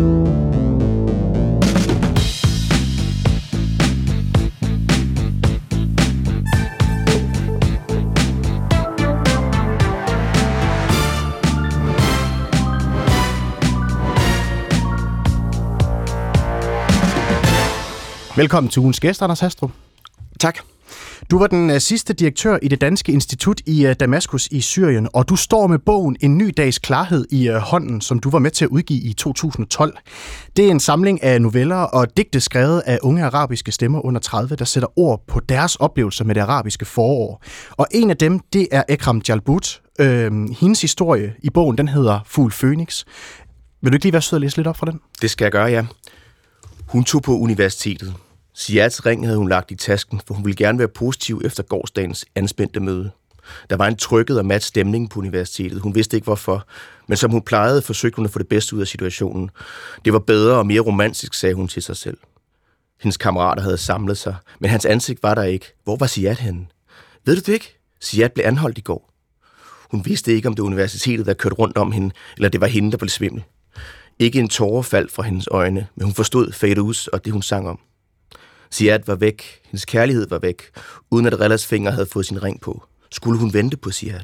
Velkommen til ugens gæst, Anders Hastrup. Tak. Du var den sidste direktør i det danske institut i Damaskus i Syrien, og du står med bogen En ny dags klarhed i hånden, som du var med til at udgive i 2012. Det er en samling af noveller og digte skrevet af unge arabiske stemmer under 30, der sætter ord på deres oplevelser med det arabiske forår. Og en af dem, det er Ekram Jalbout. Hendes historie i bogen, den hedder Fugl Fønix. Vil du ikke lige være sød at læse lidt op fra den? Det skal jeg gøre, ja. Hun tog på universitetet. Ziads ring havde hun lagt i tasken, for hun ville gerne være positiv efter gårsdagens anspændte møde. Der var en trykket og mat stemning på universitetet. Hun vidste ikke hvorfor, men som hun plejede, forsøgte hun at få det bedste ud af situationen. Det var bedre og mere romantisk, sagde hun til sig selv. Hendes kammerater havde samlet sig, men hans ansigt var der ikke. Hvor var Ziad henne? Ved du det ikke? Ziad blev anholdt i går. Hun vidste ikke, om det var universitetet, der kørte rundt om hende, eller det var hende, der blev svimmel. Ikke en tåre faldt fra hendes øjne, men hun forstod Fairouz og det, hun sang om. Ziad var væk, hendes kærlighed var væk, uden at Rellas finger havde fået sin ring på. Skulle hun vente på Ziad?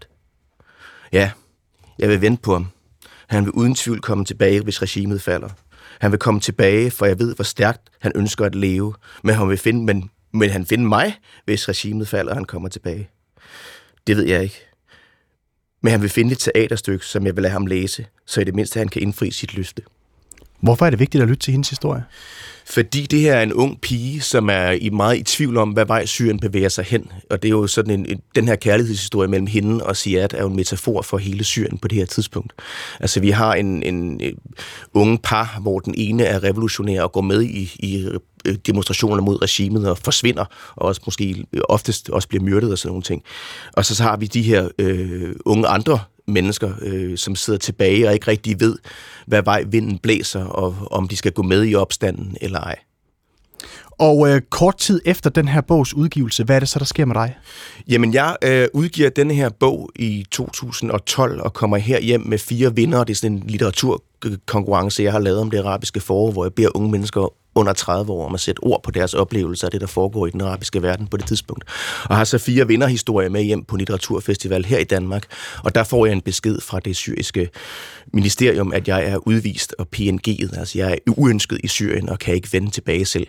Ja, jeg vil vente på ham. Han vil uden tvivl komme tilbage, hvis regimet falder. Han vil komme tilbage, for jeg ved, hvor stærkt han ønsker at leve. Men han vil finde mig, hvis regimet falder, og han kommer tilbage. Det ved jeg ikke. Men han vil finde et teaterstykke, som jeg vil lade ham læse, så i det mindste han kan indfri sit løfte. Hvorfor er det vigtigt at lytte til hendes historie? Fordi det her er en ung pige, som er meget i tvivl om, hvad vej Syrien bevæger sig hen. Og det er jo sådan den her kærlighedshistorie mellem hende og Ziad er jo en metafor for hele Syrien på det her tidspunkt. Altså vi har en unge par, hvor den ene er revolutionær og går med i demonstrationer mod regimet og forsvinder, og også måske oftest også bliver myrdet og sådan nogle ting. Og så har vi de her unge andre mennesker, som sidder tilbage og ikke rigtig ved, hvad vej vinden blæser, og om de skal gå med i opstanden eller ej. Og kort tid efter den her bogs udgivelse, hvad er det så, der sker med dig? Jamen, jeg udgiver denne her bog i 2012 og kommer her hjem med 4 vindere. Det er sådan en litteraturkonkurrence, jeg har lavet om det arabiske forår, hvor jeg beder unge mennesker under 30 år om at sætte ord på deres oplevelser af det, der foregår i den arabiske verden på det tidspunkt. Og har så 4 vinderhistorier med hjem på en litteraturfestival her i Danmark. Og der får jeg en besked fra det syriske ministerium, at jeg er udvist og PNG'et. Altså, jeg er uønsket i Syrien og kan ikke vende tilbage selv.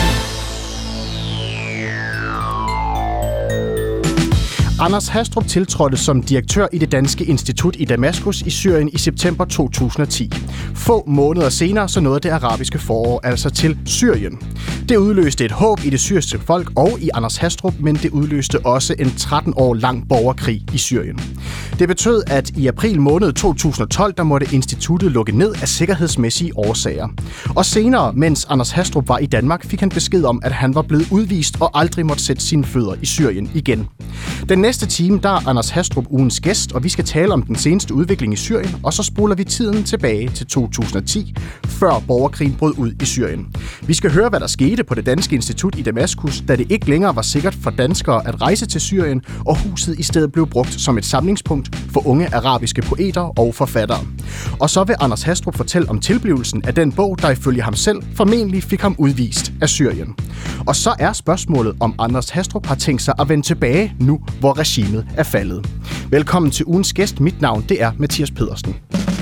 Anders Hastrup tiltrådte som direktør i det danske institut i Damaskus i Syrien i september 2010. Få måneder senere så nåede det arabiske forår altså til Syrien. Det udløste et håb i det syriske folk og i Anders Hastrup, men det udløste også en 13 år lang borgerkrig i Syrien. Det betød, at i april måned 2012, der måtte instituttet lukke ned af sikkerhedsmæssige årsager. Og senere, mens Anders Hastrup var i Danmark, fik han besked om, at han var blevet udvist og aldrig måtte sætte sine fødder i Syrien igen. Den næste time, der er Anders Hastrup ugens gæst, og vi skal tale om den seneste udvikling i Syrien, og så spoler vi tiden tilbage til 2010, før borgerkrigen brød ud i Syrien. Vi skal høre, hvad der skete på det danske institut i Damaskus, da det ikke længere var sikkert for danskere at rejse til Syrien, og huset i stedet blev brugt som et samlingspunkt for unge arabiske poeter og forfattere. Og så vil Anders Hastrup fortælle om tilblivelsen af den bog, der ifølge ham selv formentlig fik ham udvist af Syrien. Og så er spørgsmålet, om Anders Hastrup har tænkt sig at vende tilbage nu, hvor regimet er faldet. Velkommen til ugens gæst. Mit navn, det er Mathias Pedersen.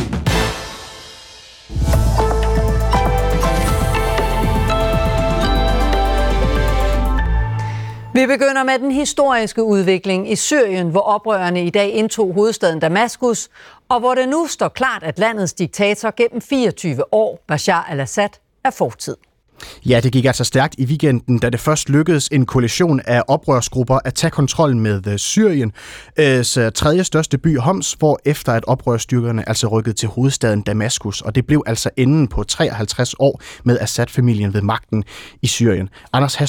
Vi begynder med den historiske udvikling i Syrien, hvor oprørerne i dag indtog hovedstaden Damaskus, og hvor det nu står klart, at landets diktator gennem 24 år, Bashar al-Assad, er fortid. Ja, det gik altså stærkt i weekenden, da det først lykkedes en koalition af oprørsgrupper at tage kontrollen med Syriens tredje største by, Homs, hvor efter at oprørsstyrkerne altså rykkede til hovedstaden Damaskus, og det blev altså enden på 53 år med Assad-familien ved magten i Syrien. Anders Hastrup,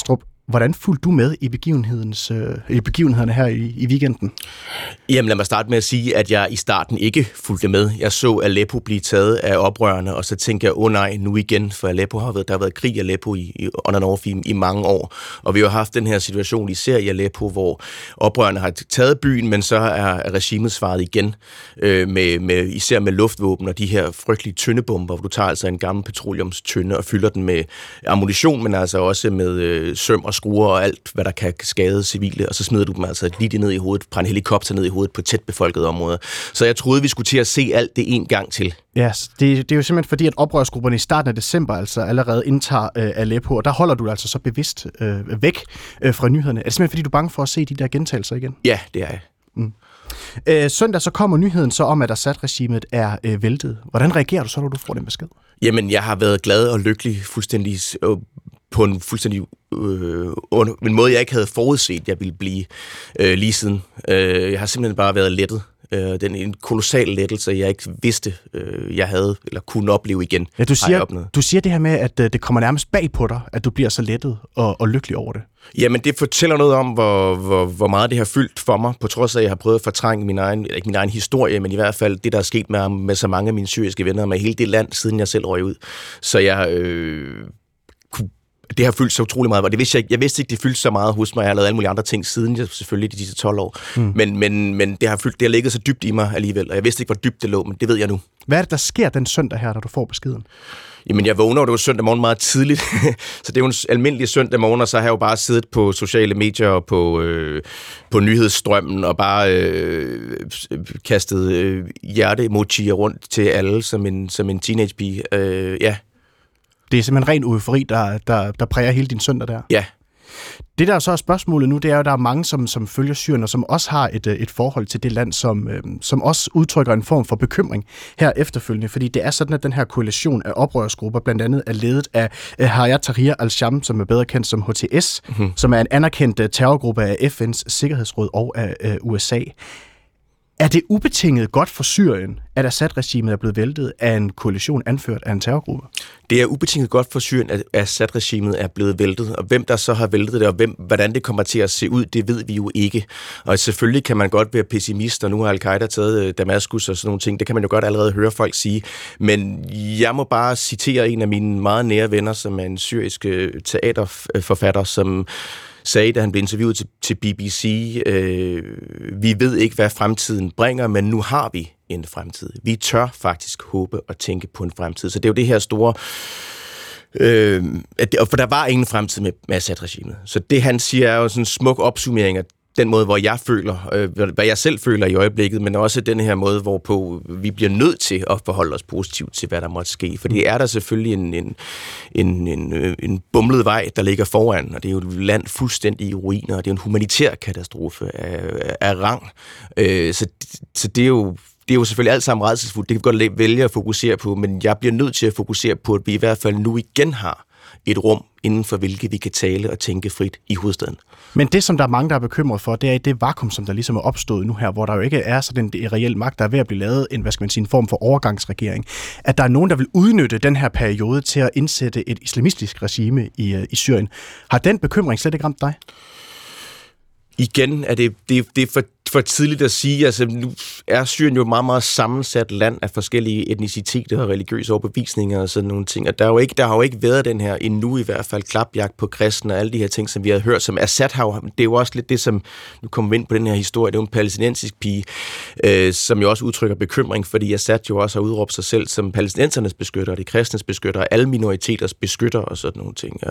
Hvordan fulgte du med i begivenhederne her i weekenden? Jamen lad mig starte med at sige, at jeg i starten ikke fulgte med. Jeg så Aleppo blive taget af oprørerne, og så tænkte jeg, nej, nu igen, for Aleppo der har været krig i Aleppo on and off i mange år. Og vi har haft den her situation, især i Aleppo, hvor oprørerne har taget byen, men så er regimet svaret igen, især med luftvåben og de her frygtelige tyndebomber, hvor du tager altså en gammel petroleumstynde og fylder den med ammunition, men altså også med søm og skruer og alt, hvad der kan skade civile, og så smider du dem altså lige ned i hovedet, fra en helikopter ned i hovedet på tæt befolkede områder. Så jeg troede, vi skulle til at se alt det en gang til. Ja, det er jo simpelthen fordi, at oprørsgrupperne i starten af december altså allerede indtager Aleppo, og der holder du altså så bevidst væk fra nyhederne. Er det simpelthen fordi, du er bange for at se de der gentagelser igen? Ja, det er jeg. Søndag så kommer nyheden så om, at Assad-regimet er væltet. Hvordan reagerer du så, når du får den besked? Jamen, jeg har været glad og lykkelig på en fuldstændig en måde, jeg ikke havde forudset, jeg ville blive lige siden. Jeg har simpelthen bare været lettet. Den en kolossal lettelse, jeg ikke vidste, jeg havde eller kunne opleve igen. Ja, du siger det her med, at det kommer nærmest bag på dig, at du bliver så lettet og lykkelig over det. Jamen, det fortæller noget om, hvor meget det har fyldt for mig, på trods af, at jeg har prøvet at fortrænge min egen historie, men i hvert fald det, der er sket med så mange af mine syriske venner, med hele det land, siden jeg selv røg ud. Så det har fyldt så utrolig meget, og jeg vidste ikke, det fyldte så meget hos mig. Jeg har lavet alle mulige andre ting siden, selvfølgelig de sidste 12 år. Men det har ligget så dybt i mig alligevel, og jeg vidste ikke, hvor dybt det lå, men det ved jeg nu. Hvad er det, der sker den søndag her, da du får beskeden? Jamen, jeg vågner, og det var søndag morgen meget tidligt, så det er jo en almindelig søndag morgen, og så har jeg jo bare siddet på sociale medier og på nyhedsstrømmen, og bare kastet hjerte-emojier rundt til alle som en teenagepige. Ja. Det er simpelthen ren eufori, der præger hele din søndag der. Ja. Det der så er spørgsmålet nu, det er jo, at der er mange, som følger Syrien, og som også har et forhold til det land, som også udtrykker en form for bekymring her efterfølgende. Fordi det er sådan, at den her koalition af oprørsgrupper blandt andet er ledet af Hayat Tahrir al-Sham, som er bedre kendt som HTS, som er en anerkendt terrorgruppe af FN's Sikkerhedsråd og af USA. Er det ubetinget godt for Syrien, at Assad-regimet er blevet væltet af en koalition anført af en terrorgruppe? Det er ubetinget godt for Syrien, at Assad-regimet er blevet væltet, og hvem der så har væltet det, og hvordan det kommer til at se ud, det ved vi jo ikke. Og selvfølgelig kan man godt være pessimist, og nu har Al-Qaida taget Damaskus og sådan nogle ting, det kan man jo godt allerede høre folk sige, men jeg må bare citere en af mine meget nære venner, som er en syrisk teaterforfatter, som sagde, da han blev interviewet til BBC, vi ved ikke, hvad fremtiden bringer, men nu har vi en fremtid. Vi tør faktisk håbe og tænke på en fremtid. Så det er jo det her store... for der var ingen fremtid med Assad-regimet. Så det, han siger, er jo sådan en smuk opsummering af den måde, hvor jeg føler, hvad jeg selv føler i øjeblikket, men også den her måde, hvorpå vi bliver nødt til at forholde os positivt til, hvad der måtte ske. For det er der selvfølgelig en bumlet vej, der ligger foran, og det er jo et land fuldstændig i ruiner, og det er en humanitær katastrofe af rang. Så det er jo selvfølgelig alt sammen rædselsfuldt. Det kan vi godt vælge at fokusere på, men jeg bliver nødt til at fokusere på, at vi i hvert fald nu igen har et rum, inden for hvilket vi kan tale og tænke frit i hovedstaden. Men det, som der er mange, der er bekymret for, det er det vakuum, som der ligesom er opstået nu her, hvor der jo ikke er sådan en reel magt, der er ved at blive lavet en form for overgangsregering. At der er nogen, der vil udnytte den her periode til at indsætte et islamistisk regime i Syrien. Har den bekymring slet ikke ramt dig? Igen er det er for tidligt at sige. Altså, nu er Syrien jo et meget, meget sammensat land af forskellige etniciteter og religiøse overbevisninger og sådan nogle ting. Og der har jo ikke været den her, endnu i hvert fald, klapjagt på kristne og alle de her ting, som vi har hørt, som Assad har. Det er jo også lidt det, som nu kommer vi ind på den her historie. Det er jo en palæstinensisk pige, som jo også udtrykker bekymring, fordi Assad jo også har udråbt sig selv som palæstinensernes beskytter, de kristnes beskytter, alle minoriteters beskytter og sådan nogle ting.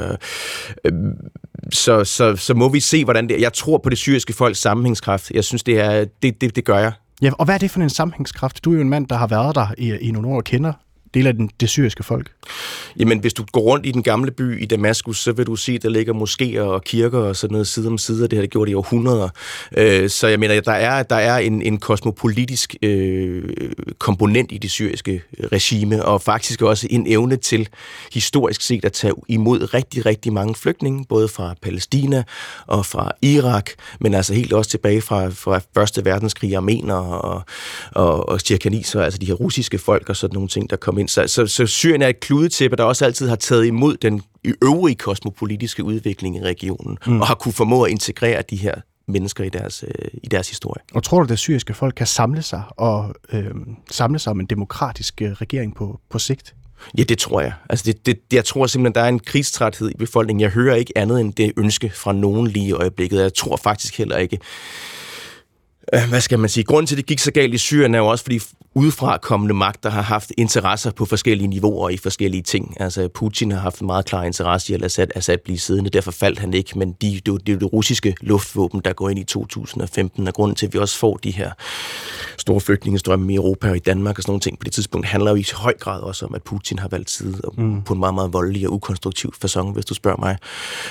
Så må vi se, hvordan det. Jeg tror på det syriske folks sammenhængskraft. Jeg synes, det gør jeg. Ja, og hvad er det for en sammenhængskraft? Du er jo en mand, der har været der i nogle år og kender del af det syriske folk. Jamen, hvis du går rundt i den gamle by i Damaskus, så vil du se, der ligger moskéer og kirker og sådan noget side om side, og det har det gjort i århundreder. Så jeg mener, der er en kosmopolitisk komponent i det syriske regime, og faktisk også en evne til historisk set at tage imod rigtig, rigtig mange flygtninge, både fra Palæstina og fra Irak, men altså helt også tilbage fra Første Verdenskrig, armenere og tjerkaniser, altså de her russiske folk og sådan nogle ting, der kom komme ind. Så Syrien er et kludetæppe, der også altid har taget imod den øvrige kosmopolitiske udvikling i regionen, og har kunne formå at integrere de her mennesker i deres historie. Og tror du, at det syriske folk kan samle sig om en demokratisk regering på sigt? Ja, det tror jeg. Altså jeg tror simpelthen, der er en krigstræthed i befolkningen. Jeg hører ikke andet end det ønske fra nogen lige i øjeblikket. Jeg tror faktisk heller ikke... Hvad skal man sige? Grunden til, at det gik så galt i Syrien, er jo også, fordi udefra kommende magter har haft interesser på forskellige niveauer i forskellige ting. Altså Putin har haft en meget klar interesse i at lade Assad blive siddende, derfor faldt han ikke, men det er det russiske luftvåben, der går ind i 2015, og grunden til, at vi også får de her store flygtningestrømme i Europa og i Danmark og sådan nogle ting på det tidspunkt, handler jo i høj grad også om, at Putin har valgt side på en meget, meget voldelig og ukonstruktiv facon, hvis du spørger mig.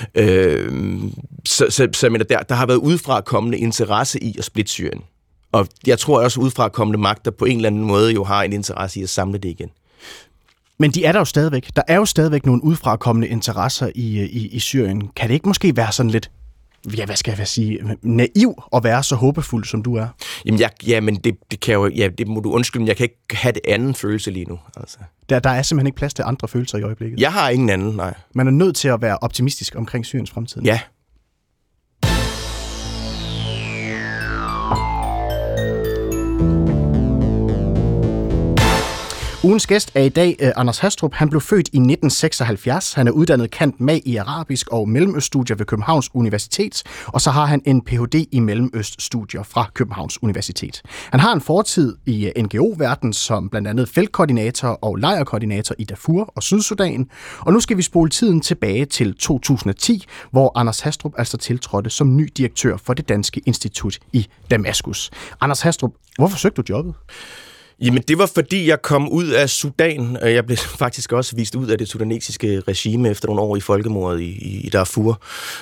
Så jeg mener, der har været udefra kommende interesse i at splitte Syrien. Og jeg tror også, udefra kommende magter på en eller anden måde jo har en interesse i at samle det igen. Men de er der jo stadigvæk. Der er jo stadigvæk nogle udefra kommende interesser i Syrien. Kan det ikke måske være sådan lidt, ja, hvad skal jeg sige, naiv at være så håbefuld, som du er? Jamen, det kan jo, ja, det må du undskylde, men jeg kan ikke have det anden følelse lige nu. Altså. Der er simpelthen ikke plads til andre følelser i øjeblikket. Jeg har ingen anden, nej. Man er nødt til at være optimistisk omkring Syriens fremtid. Ja. Ugens gæst er i dag Anders Hastrup. Han blev født i 1976. Han er uddannet cand.mag i arabisk og mellemøststudier ved Københavns Universitet, og så har han en Ph.D. i mellemøststudier fra Københavns Universitet. Han har en fortid i NGO-verdenen som blandt andet feltkoordinator og lejrkoordinator i Darfur og Sydsudan, og nu skal vi spole tiden tilbage til 2010, hvor Anders Hastrup altså tiltrådte som ny direktør for det danske institut i Damaskus. Anders Hastrup, hvorfor søgte du jobbet? Jamen, det var fordi, jeg kom ud af Sudan. Jeg blev faktisk også vist ud af det sudanesiske regime efter nogle år i folkemordet i Darfur.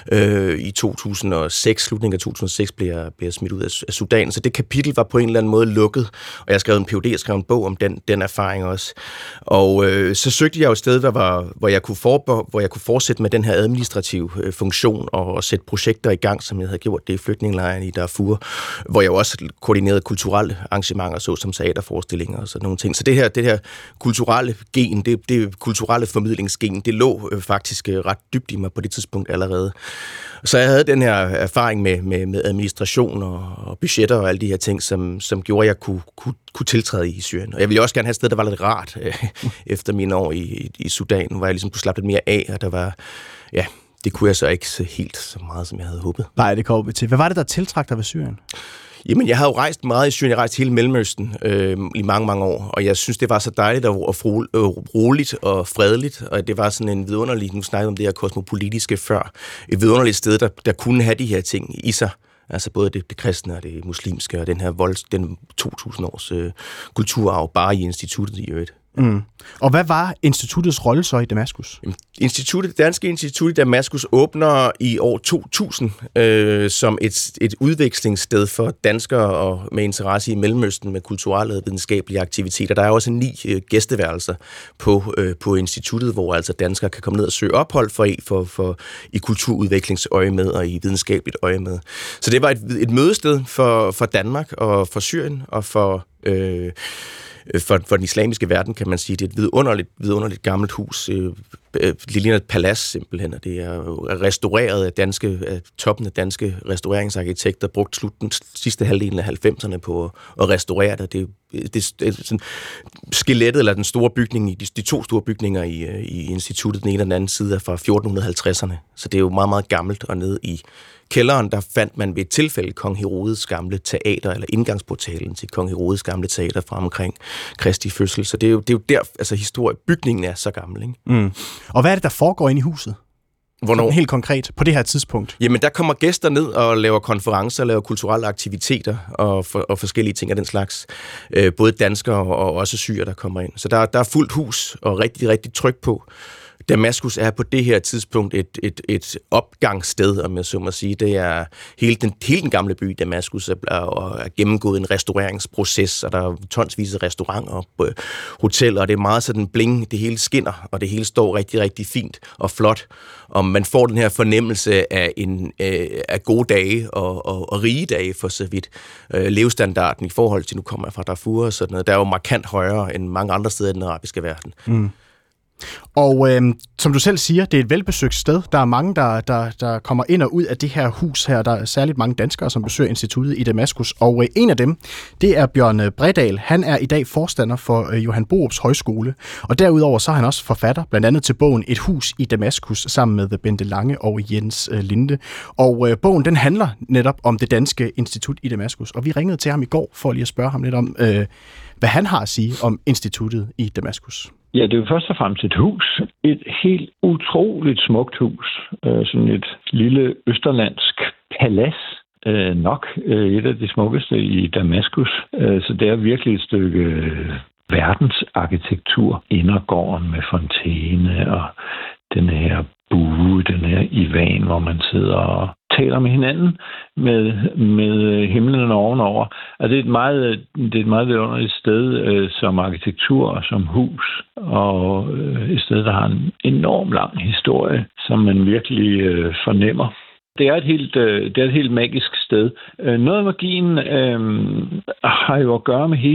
I 2006, slutningen af 2006, blev jeg smidt ud af Sudan. Så det kapitel var på en eller anden måde lukket. Og jeg skrev en Ph.D., jeg skrev en bog om den erfaring også. Og så søgte jeg jo et sted, hvor jeg kunne fortsætte med den her administrative funktion og sætte projekter i gang, som jeg havde gjort det i flygtningelejren i Darfur, hvor jeg jo også koordinerede kulturelle arrangementer, såsom teaterforestillinger og sådan nogle ting. Så det her kulturelle gen, det kulturelle formidlingsgen, det lå faktisk ret dybt i mig på det tidspunkt allerede. Så jeg havde den her erfaring med administration og budgetter og alle de her ting, som gjorde, at jeg kunne tiltræde i Syrien. Og jeg ville også gerne have et sted, der var lidt rart efter mine år i Sudan, hvor jeg ligesom kunne slappe lidt mere af, og der var, ja, det kunne jeg så ikke helt så meget, som jeg havde håbet. Nej, det kommer vi til. Hvad var det, der tiltrak dig ved Syrien? Jamen, jeg havde jo rejst meget i Syrien. Jeg rejste hele Mellemøsten i mange, mange år, og jeg synes, det var så dejligt og roligt og fredeligt, og det var sådan en vidunderlig, nu snakkede om det her kosmopolitiske før, et vidunderligt sted, der kunne have de her ting i sig. Altså både det kristne og det muslimske og den 2000 års kulturarv bare i instituttet i øvrigt. Mm. Og hvad var instituttets rolle så i Damaskus? Det danske institut i Damaskus åbner i år 2000 som et udvekslingssted for danskere og med interesse i Mellemøsten med kulturelle og videnskabelige aktiviteter. Der er også 9 gæsteværelser på instituttet, hvor altså danskere kan komme ned og søge ophold for i kulturudviklingsøje med og i videnskabeligt øje med. Så det var et mødested for Danmark og for Syrien og for den islamiske verden, kan man sige. Det er et vidunderligt gammelt hus. Det ligner et palads simpelthen, og det er restaureret af toppen af danske restaureringsarkitekter, brugt den sidste halvdelen af 90'erne på at restaurere det. Det er sådan skelettet, eller den store bygning, de 2 store bygninger i instituttet, den ene og den anden side er fra 1450'erne, så det er jo meget, meget gammelt, og nede i kælderen, der fandt man ved et tilfælde Kong Herodes gamle teater, eller indgangsportalen til Kong Herodes gamle teater fra omkring Kristi fødsel. Så det er jo der, altså bygningen er så gammel, ikke? Mm. Og hvad er det, der foregår inde i huset? Hvornår? Helt konkret, på det her tidspunkt. Jamen, der kommer gæster ned og laver konferencer, laver kulturelle aktiviteter og forskellige ting af den slags. Både danskere og også syrer, der kommer ind. Så der er fuldt hus og rigtig, rigtig tryk på. Damaskus er på det her tidspunkt et opgangssted, om jeg så må sige. Det er hele den gamle by Damaskus er gennemgået en restaureringsproces, og der er tonsvis af restauranter og hoteller, og det er meget sådan bling, det hele skinner, og det hele står rigtig, rigtig fint og flot, og man får den her fornemmelse af gode dage og rige dage for så vidt. Levestandarden i forhold til, nu kommer jeg fra Darfur og sådan noget, der er jo markant højere end mange andre steder i den arabiske verden. Mm. Og som du selv siger, det er et velbesøgt sted. Der er mange, der kommer ind og ud af det her hus her. Der er særligt mange danskere, som besøger instituttet i Damaskus. Og en af dem, det er Bjørn Bredahl. Han er i dag forstander for Johan Borups Højskole. Og derudover så er han også forfatter, blandt andet til bogen Et hus i Damaskus, sammen med Bente Lange og Jens Linde. Og bogen, den handler netop om det danske institut i Damaskus. Og vi ringede til ham i går for lige at spørge ham lidt om, hvad han har at sige om instituttet i Damaskus. Ja, det er jo først og fremmest et hus. Et helt utroligt smukt hus. Sådan et lille østerlandsk palads. Nok et af de smukkeste i Damaskus. Så det er virkelig et stykke verdensarkitektur. Indergården med fontæne og den her bue, den her ivan, hvor man sidder og taler med hinanden med himlen ovenover. Altså det er et meget vidunderligt sted som arkitektur og som hus, og et sted, der har en enorm lang historie, som man virkelig fornemmer. Det er et helt magisk sted. Noget af magien har jo at gøre med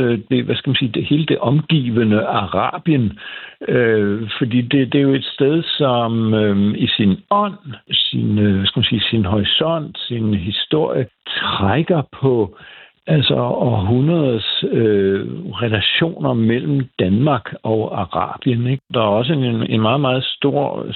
hele det omgivende Arabien. Fordi det er jo et sted, som i sin ånd, sin horisont, sin historie, trækker på århundreders relationer mellem Danmark og Arabien. Ikke? Der er også en meget, meget stor,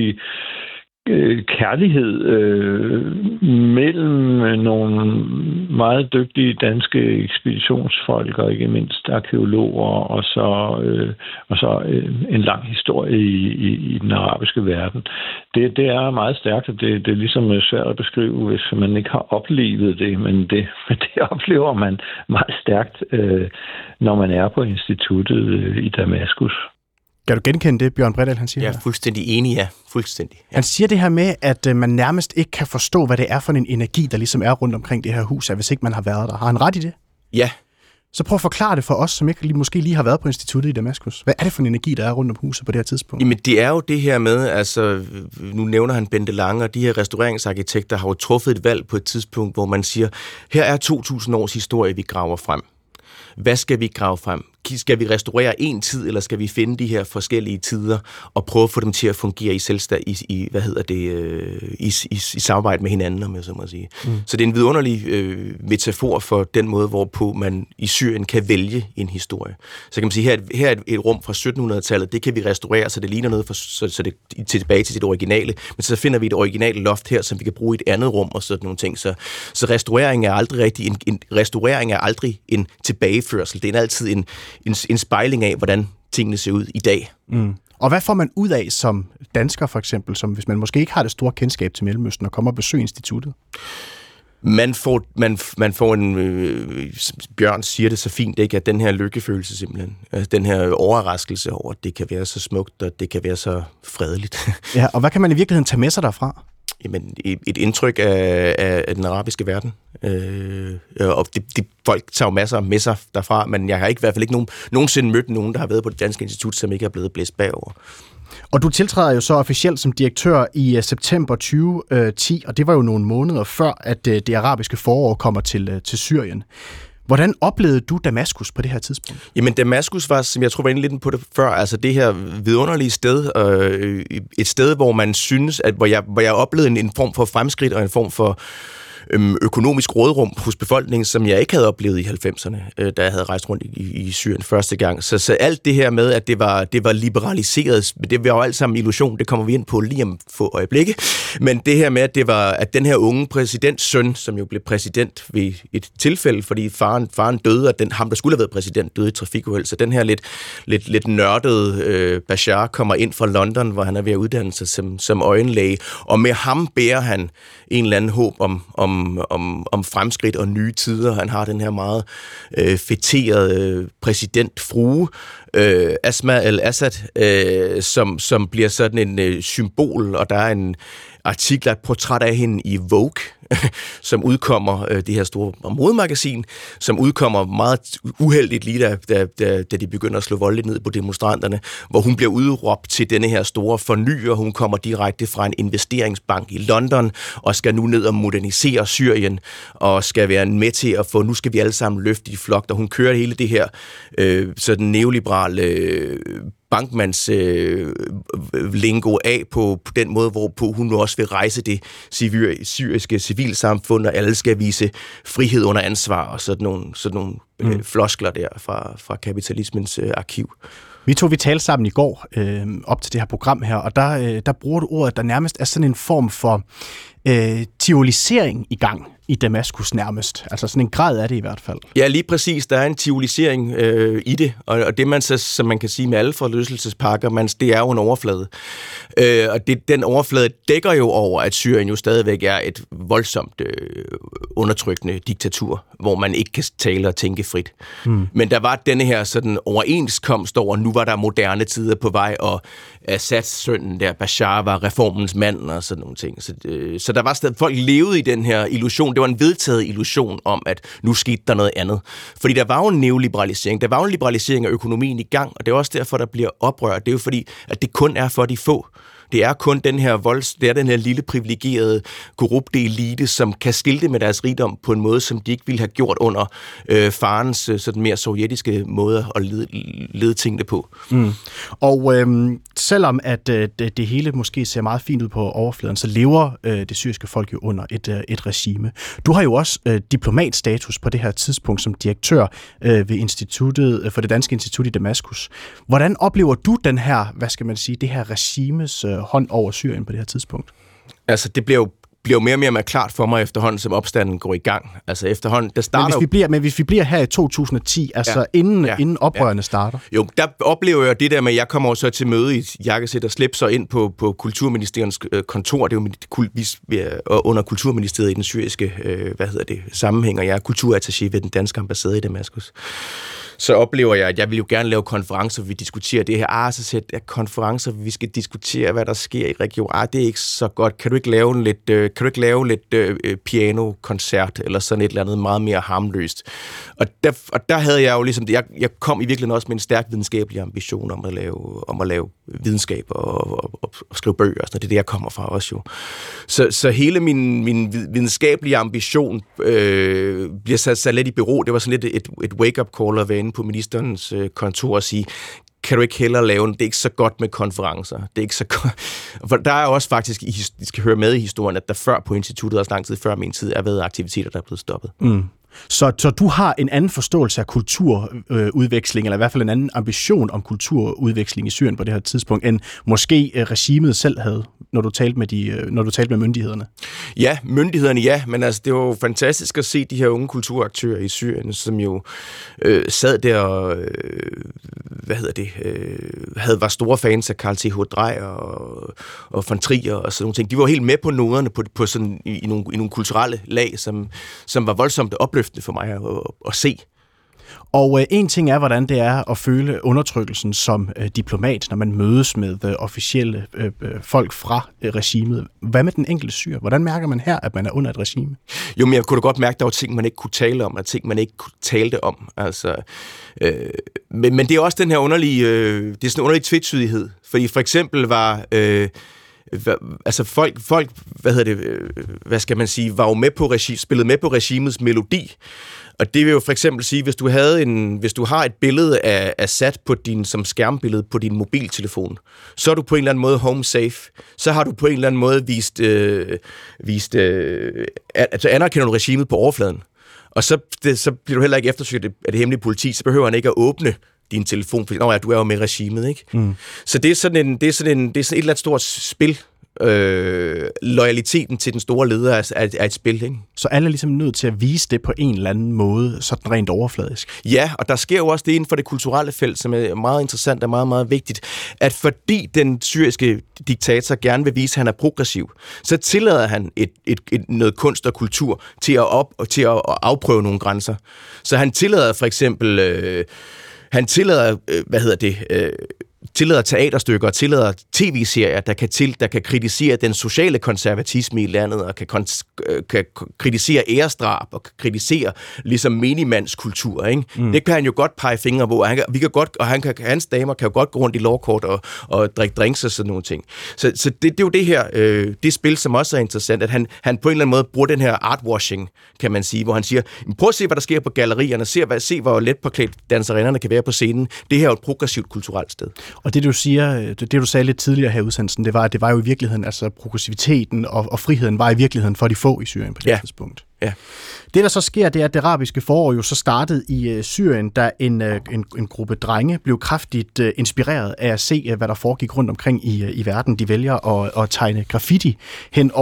kærlighed mellem nogle meget dygtige danske ekspeditionsfolk og ikke mindst arkeologer og så en lang historie i den arabiske verden. Det er meget stærkt, og det er ligesom svært at beskrive, hvis man ikke har oplevet det, men det oplever man meget stærkt, når man er på instituttet i Damaskus. Kan du genkende det, Bjørn Bredahl, han siger? Jeg er fuldstændig enig, ja. Fuldstændig. Ja. Han siger det her med, at man nærmest ikke kan forstå, hvad det er for en energi, der ligesom er rundt omkring det her hus, hvis ikke man har været der. Har han ret i det? Ja. Så prøv at forklare det for os, som ikke måske lige har været på instituttet i Damaskus. Hvad er det for en energi, der er rundt om huset på det her tidspunkt? Jamen, det er jo det her med, nu nævner han Bente Lange, og de her restaureringsarkitekter har jo truffet et valg på et tidspunkt, hvor man siger, her er 2000 års historie, vi graver frem. Hvad skal vi grave frem? Skal vi restaurere en tid, eller skal vi finde de her forskellige tider og prøve at få dem til at fungere i samarbejde med hinanden, om jeg så må sige. Så det er en vidunderlig metafor for den måde, hvorpå man i Syrien kan vælge en historie. Så kan man sige, her er et rum fra 1700-tallet, det kan vi restaurere, så det ligner noget, så det er tilbage til det originale, men så finder vi et originalt loft her, som vi kan bruge i et andet rum og sådan nogle ting. Så restaurering er aldrig rigtig restaurering er aldrig en tilbageførsel. Det er altid en spejling af, hvordan tingene ser ud i dag. Mm. Og hvad får man ud af som dansker, for eksempel, som hvis man måske ikke har det store kendskab til Mellemøsten og kommer og besøger instituttet? Man får en... Bjørn siger det så fint, ikke, at den her lykkefølelse simpelthen, den her overraskelse over, at det kan være så smukt, og det kan være så fredeligt. Ja, og hvad kan man i virkeligheden tage med sig derfra? Jamen, et indtryk af den arabiske verden. Og folk tager jo masser med sig derfra, men jeg har i hvert fald ikke nogensinde mødt nogen, der har været på det danske institut, som ikke er blevet blæst bagover. Og du tiltræder jo så officielt som direktør i september 2010, og det var jo nogle måneder før, at det arabiske forår kommer til Syrien. Hvordan oplevede du Damaskus på det her tidspunkt? Jamen Damaskus var, som jeg tror var inde lidt på det før, altså det her vidunderlige sted, et sted, hvor man synes, at hvor jeg oplevede en form for fremskridt og en form for økonomisk rådrum hos befolkningen, som jeg ikke havde oplevet i 90'erne, da jeg havde rejst rundt i Syrien første gang. Så alt det her med, at det var liberaliseret, det var jo alt sammen illusion, det kommer vi ind på lige om få øjeblikke. Men det her med, at den her unge præsidentssøn, som jo blev præsident ved et tilfælde, fordi faren døde, og ham, der skulle have været præsident, døde i trafikuheld. Så den her lidt nørdede Bashar kommer ind fra London, hvor han er ved at uddanne sig som øjenlæge, og med ham bærer han en eller anden håb om om fremskridt og nye tider. Han har den her meget fætterede præsidentfrue, Asma al-Assad, som bliver sådan en symbol, og der er en artikel, et portræt af hende i Vogue, som udkommer, det her store modemagasin, som udkommer meget uheldigt lige da de begynder at slå voldeligt ned på demonstranterne, hvor hun bliver udråbt til denne her store fornyer. Hun kommer direkte fra en investeringsbank i London og skal nu ned og modernisere Syrien og skal være med til at få, nu skal vi alle sammen løfte i flok, og hun kører hele det her sådan neoliberale bankmands lingo af på den måde, hvorpå hun nu også vil rejse det syriske civilsamfund, og alle skal vise frihed under ansvar, og sådan nogle floskler der fra kapitalismens arkiv. Vi talte sammen i går op til det her program her, og der bruger du ordet, der nærmest er sådan en form for tivolisering i gang i Damaskus nærmest. Altså sådan en grad af det i hvert fald. Ja, lige præcis. Der er en tivolisering i det, og det man så, som man kan sige med alle forlystelsesparker, det er jo en overflade. Og den overflade dækker jo over, at Syrien jo stadigvæk er et voldsomt undertrykkende diktatur, hvor man ikke kan tale og tænke frit. Men der var denne her sådan overenskomst over, nu var der moderne tider på vej, og Assads sønnen der, Bashar, var reformens mand og sådan nogle ting. Så der var stadig, folk levede i den her illusion. Det var en vedtaget illusion om, at nu skete der noget andet. Fordi der var jo en neoliberalisering. Der var jo en liberalisering af økonomien i gang, og det er også derfor, der bliver oprør. Det er jo fordi, at det kun er for de få. Det er kun den her lille privilegerede, korrupte elite, som kan skilte med deres rigdom på en måde, som de ikke ville have gjort under farens sådan mere sovjetiske måde at lede tingene på. Og selvom at det hele måske ser meget fint ud på overfladen, så lever det syriske folk jo under et regime. Du har jo også diplomatstatus på det her tidspunkt som direktør ved instituttet for det danske institut i Damaskus. Hvordan oplever du den her, det her regimes hånd over Syrien på det her tidspunkt? Altså, det bliver jo mere og mere klart for mig efterhånden, som opstanden går i gang. Altså efterhånden, der starter Men hvis vi bliver her i 2010, altså inden oprørene starter. Jo, der oplever jeg det der med, at jeg kommer så til møde i jakkesæt og slips og ind på Kulturministeriets kontor. Det er jo under Kulturministeriet i den syriske sammenhæng, og jeg er kulturattaché ved den danske ambassade i Damaskus. Så oplever jeg, at jeg vil jo gerne lave konferencer, hvor vi diskuterer det her. Så sæt konferencer, hvor vi skal diskutere, hvad der sker i regionen. Det er ikke så godt. Kan du ikke lave lidt piano-koncert, eller sådan et eller andet meget mere harmløst? Og der havde jeg jo ligesom, jeg kom i virkeligheden også med en stærk videnskabelig ambition om at lave videnskab og skrive bøger. Så det er det, jeg kommer fra også jo. Så hele min videnskabelige ambition bliver sat lidt i bero. Det var sådan lidt et wake-up call at være inde på ministerens kontor og sige, kan du ikke hellere lave det er ikke så godt med konferencer. Det er ikke så godt. For der er også faktisk, I skal høre med i historien, at der før på instituttet, også lang tid før min tid, er været aktiviteter, der er blevet stoppet. Så du har en anden forståelse af kulturudveksling, eller i hvert fald en anden ambition om kulturudveksling i Syrien på det her tidspunkt, end måske regimet selv havde, når du talte med myndighederne? Ja, myndighederne, men altså, det var jo fantastisk at se de her unge kulturaktører i Syrien, som jo sad der og var store fans af Carl Th. Dreyer og von Trier og sådan nogle ting. De var helt med på noderne på sådan, i nogle kulturelle lag, som var voldsomt opløftende for mig at se. Og en ting er, hvordan det er at føle undertrykkelsen som diplomat, når man mødes med officielle folk fra regimet. Hvad med den enkelte syrer? Hvordan mærker man her, at man er under et regime? Jo, men jeg kunne da godt mærke, at der var ting, man ikke kunne tale om, og ting, man ikke kunne tale om. Altså, men det er også den her underlige tvetydighed. Fordi for eksempel var folk, var jo med på spillede med på regimets melodi. Og det vil jo for eksempel sige, hvis du har et billede af Assad som skærmbillede på din mobiltelefon, så er du på en eller anden måde home safe. Så har du på en eller anden måde anerkender du regimet på overfladen. Og så bliver du heller ikke eftersøgt af det hemmelige politi, så behøver han ikke at åbne din telefon, fordi du er jo med regimet, ikke? Så det er sådan et eller andet stort spil loyaliteten til den store leder er et spil, ikke? Så alle er ligesom nødt til at vise det på en eller anden måde, sådan rent overfladisk. Ja, og der sker jo også det inden for det kulturelle felt, som er meget interessant og meget, meget vigtigt, at fordi den syriske diktator gerne vil vise, at han er progressiv, så tillader han noget kunst og kultur til at afprøve nogle grænser. Så han tillader for eksempel... tillader teaterstykker og tillader tv-serier, der kan kritisere den sociale konservatisme i landet, og kan kritisere æresdrab, og kan kritisere ligesom menigmandskultur, ikke? Det kan han jo godt pege fingre på, hans damer kan jo godt gå rundt i lovkort og drikke drinks og sådan nogle ting. Så det er jo det her, det spil, som også er interessant, at han på en eller anden måde bruger den her artwashing, kan man sige, hvor han siger, prøv at se, hvad der sker på gallerierne, se hvor let påklædt danserinderne kan være på scenen. Det her er jo et progressivt kulturelt sted. Og det du siger, det du sagde lidt tidligere her i udsendelsen, det var, at det var jo i virkeligheden, altså progressiviteten og friheden var i virkeligheden for de få i Syrien på det tidspunkt. Ja. Det, der så sker, det er, at det arabiske forår jo så startede i Syrien, da en gruppe drenge blev kraftigt inspireret af at se, hvad der foregik rundt omkring i verden. De vælger at tegne graffiti hen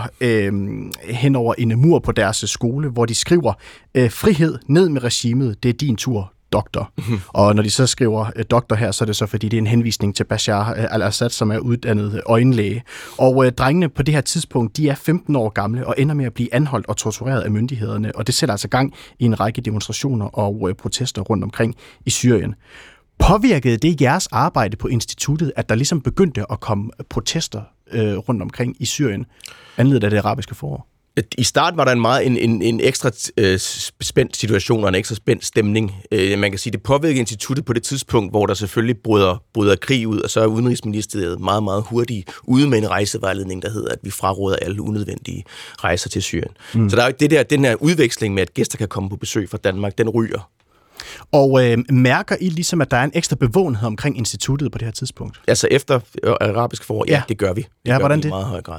over en mur på deres skole, hvor de skriver, frihed ned med regimet, det er din tur, doktor. Og når de så skriver doktor her, så er det så, fordi det er en henvisning til Bashar al-Assad, som er uddannet øjenlæge. Og drengene på det her tidspunkt, de er 15 år gamle og ender med at blive anholdt og tortureret af myndighederne. Og det sætter altså gang i en række demonstrationer og protester rundt omkring i Syrien. Påvirkede det jeres arbejde på instituttet, at der ligesom begyndte at komme protester rundt omkring i Syrien, anledet af det arabiske forår? I starten var der en ekstra spændt situation og en ekstra spændt stemning. Man kan sige, det påvirkede instituttet på det tidspunkt, hvor der selvfølgelig bryder krig ud, og så er Udenrigsministeriet meget, meget hurtigt ude med en rejsevejledning, der hedder, at vi fraråder alle unødvendige rejser til Syrien. Så der er jo den her udveksling med, at gæster kan komme på besøg fra Danmark, den ryger. Og mærker I ligesom, at der er en ekstra bevågenhed omkring instituttet på det her tidspunkt? Altså efter arabisk forår, ja, det gør vi. Hvordan det? I meget høj grad.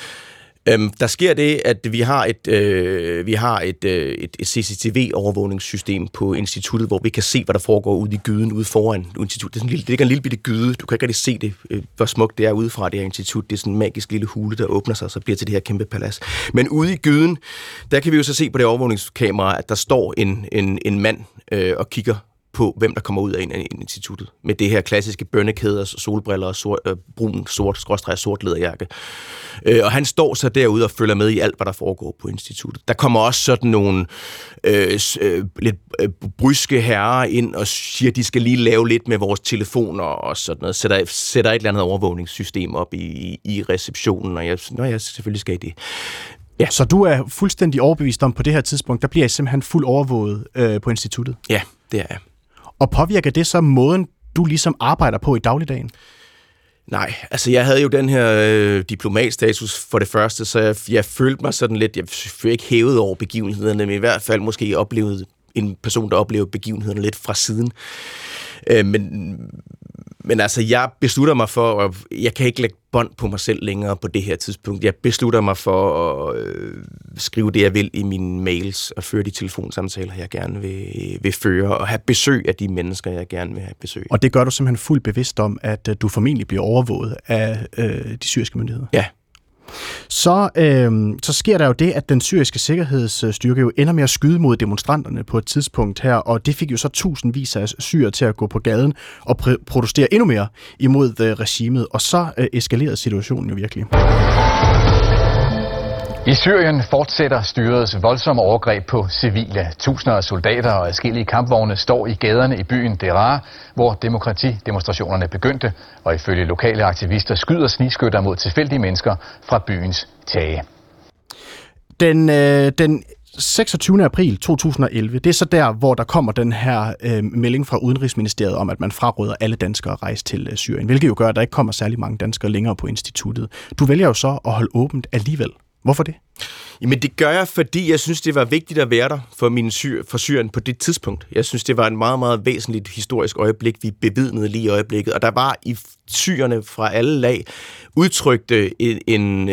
Der sker det, at vi har et CCTV-overvågningssystem på instituttet, hvor vi kan se, hvad der foregår ude i gyden ude foran instituttet. Det ligger en lille bitte gyde. Du kan ikke rigtig se det, hvor smukt det er ude fra det her institut. Det er sådan en magisk lille hule, der åbner sig og så bliver til det her kæmpe palads. Men ude i gyden, der kan vi jo så se på det overvågningskamera, at der står en mand og kigger på, hvem der kommer ud af instituttet. Med det her klassiske bønnekæder, solbriller og brun, sort læderjakke. Og han står så derude og følger med i alt, hvad der foregår på instituttet. Der kommer også sådan nogle lidt bryske herrer ind og siger, at de skal lige lave lidt med vores telefoner og sådan noget. Sætter et eller andet overvågningssystem op i receptionen, og jeg selvfølgelig skal i det. Ja. Så du er fuldstændig overbevist om, på det her tidspunkt, der bliver I simpelthen fuldt overvåget på instituttet? Ja, det er jeg. Og påvirker det så måden, du ligesom arbejder på i dagligdagen? Nej, altså jeg havde jo den her diplomatstatus for det første, så jeg følte mig sådan lidt, jeg følte ikke hævet over begivenhederne, men i hvert fald måske oplevede en person, der oplevede begivenhederne lidt fra siden. Men altså, jeg beslutter mig for, at jeg kan ikke lægge bånd på mig selv længere på det her tidspunkt. Jeg beslutter mig for at skrive det, jeg vil i mine mails, og føre de telefonsamtaler, jeg gerne vil føre, og have besøg af de mennesker, jeg gerne vil have besøg. Og det gør du simpelthen fuldt bevidst om, at du formentlig bliver overvåget af de syriske myndigheder? Ja. Så sker der jo det, at den syriske sikkerhedsstyrke jo ender med at skyde mod demonstranterne på et tidspunkt her, og det fik jo så tusindvis af syrere til at gå på gaden og protestere endnu mere imod regimet, og så eskalerede situationen jo virkelig. I Syrien fortsætter styrets voldsomme overgreb på civile. Tusinder af soldater og adskillige kampvogne står i gaderne i byen Deraa, hvor demokratidemonstrationerne begyndte, og ifølge lokale aktivister skyder snigskytter mod tilfældige mennesker fra byens tage. Den 26. april 2011, det er så der, hvor der kommer den her melding fra Udenrigsministeriet om, at man fraråder alle danskere at rejse til Syrien, hvilket jo gør, at der ikke kommer særlig mange danskere længere på instituttet. Du vælger jo så at holde åbent alligevel. Hvorfor det? Jamen det gør jeg, fordi jeg synes, det var vigtigt at være der for Syrien på det tidspunkt. Jeg synes, det var en meget, meget væsentligt historisk øjeblik, vi bevidnede lige i øjeblikket. Og der var i syrerne fra alle lag udtrykte en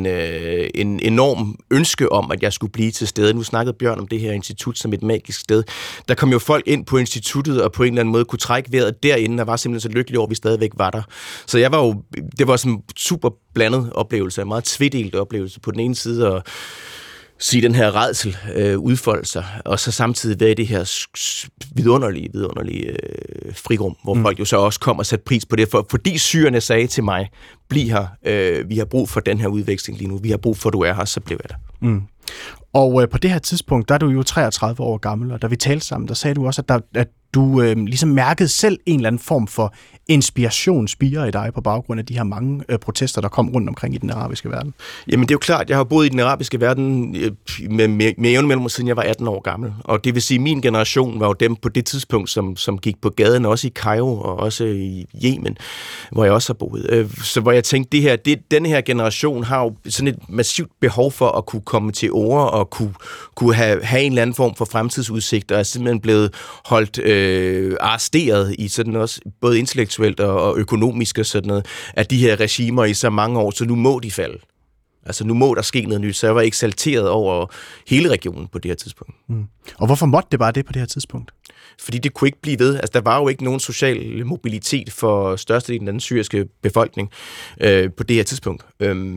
enorm ønske om, at jeg skulle blive til stede. Nu snakkede Bjørn om det her institut som et magisk sted. Der kom jo folk ind på instituttet og på en eller anden måde kunne trække vejret derinde, og var simpelthen så lykkelig over, at vi stadigvæk var der. Så det var sådan en super blandet oplevelse, en meget tvedelt oplevelse. På den ene side og sige den her rædsel udfolde sig, og så samtidig være i det her vidunderlige frirum, hvor folk jo så også kom og satte pris på det, fordi syrerne sagde til mig, bliv her, vi har brug for den her udveksling lige nu, vi har brug for, at du er her, så blev jeg der. Mm. Og på det her tidspunkt, der er du jo 33 år gammel, og da vi talte sammen, der sagde du også, at du ligesom mærkede selv en eller anden form for inspiration spire i dig på baggrund af de her mange protester, der kom rundt omkring i den arabiske verden. Jamen det er jo klart, jeg har boet i den arabiske verden med jævne mellemrum, siden jeg var 18 år gammel. Og det vil sige, at min generation var jo dem på det tidspunkt, som gik på gaden, også i Kairo og også i Yemen, hvor jeg også har boet. Så hvor jeg tænkte, denne her generation har jo sådan et massivt behov for at kunne komme til ord og kunne have en eller anden form for fremtidsudsigter, og er simpelthen blevet holdt arresteret i sådan også, både intellektuelt og økonomisk og sådan noget, af de her regimer i så mange år, så nu må de falde. Altså nu må der ske noget nyt, så jeg var eksalteret over hele regionen på det her tidspunkt. Mm. Og hvorfor måtte det bare det på det her tidspunkt? Fordi det kunne ikke blive ved. Altså der var jo ikke nogen social mobilitet for størstedelen af den syriske befolkning på det her tidspunkt.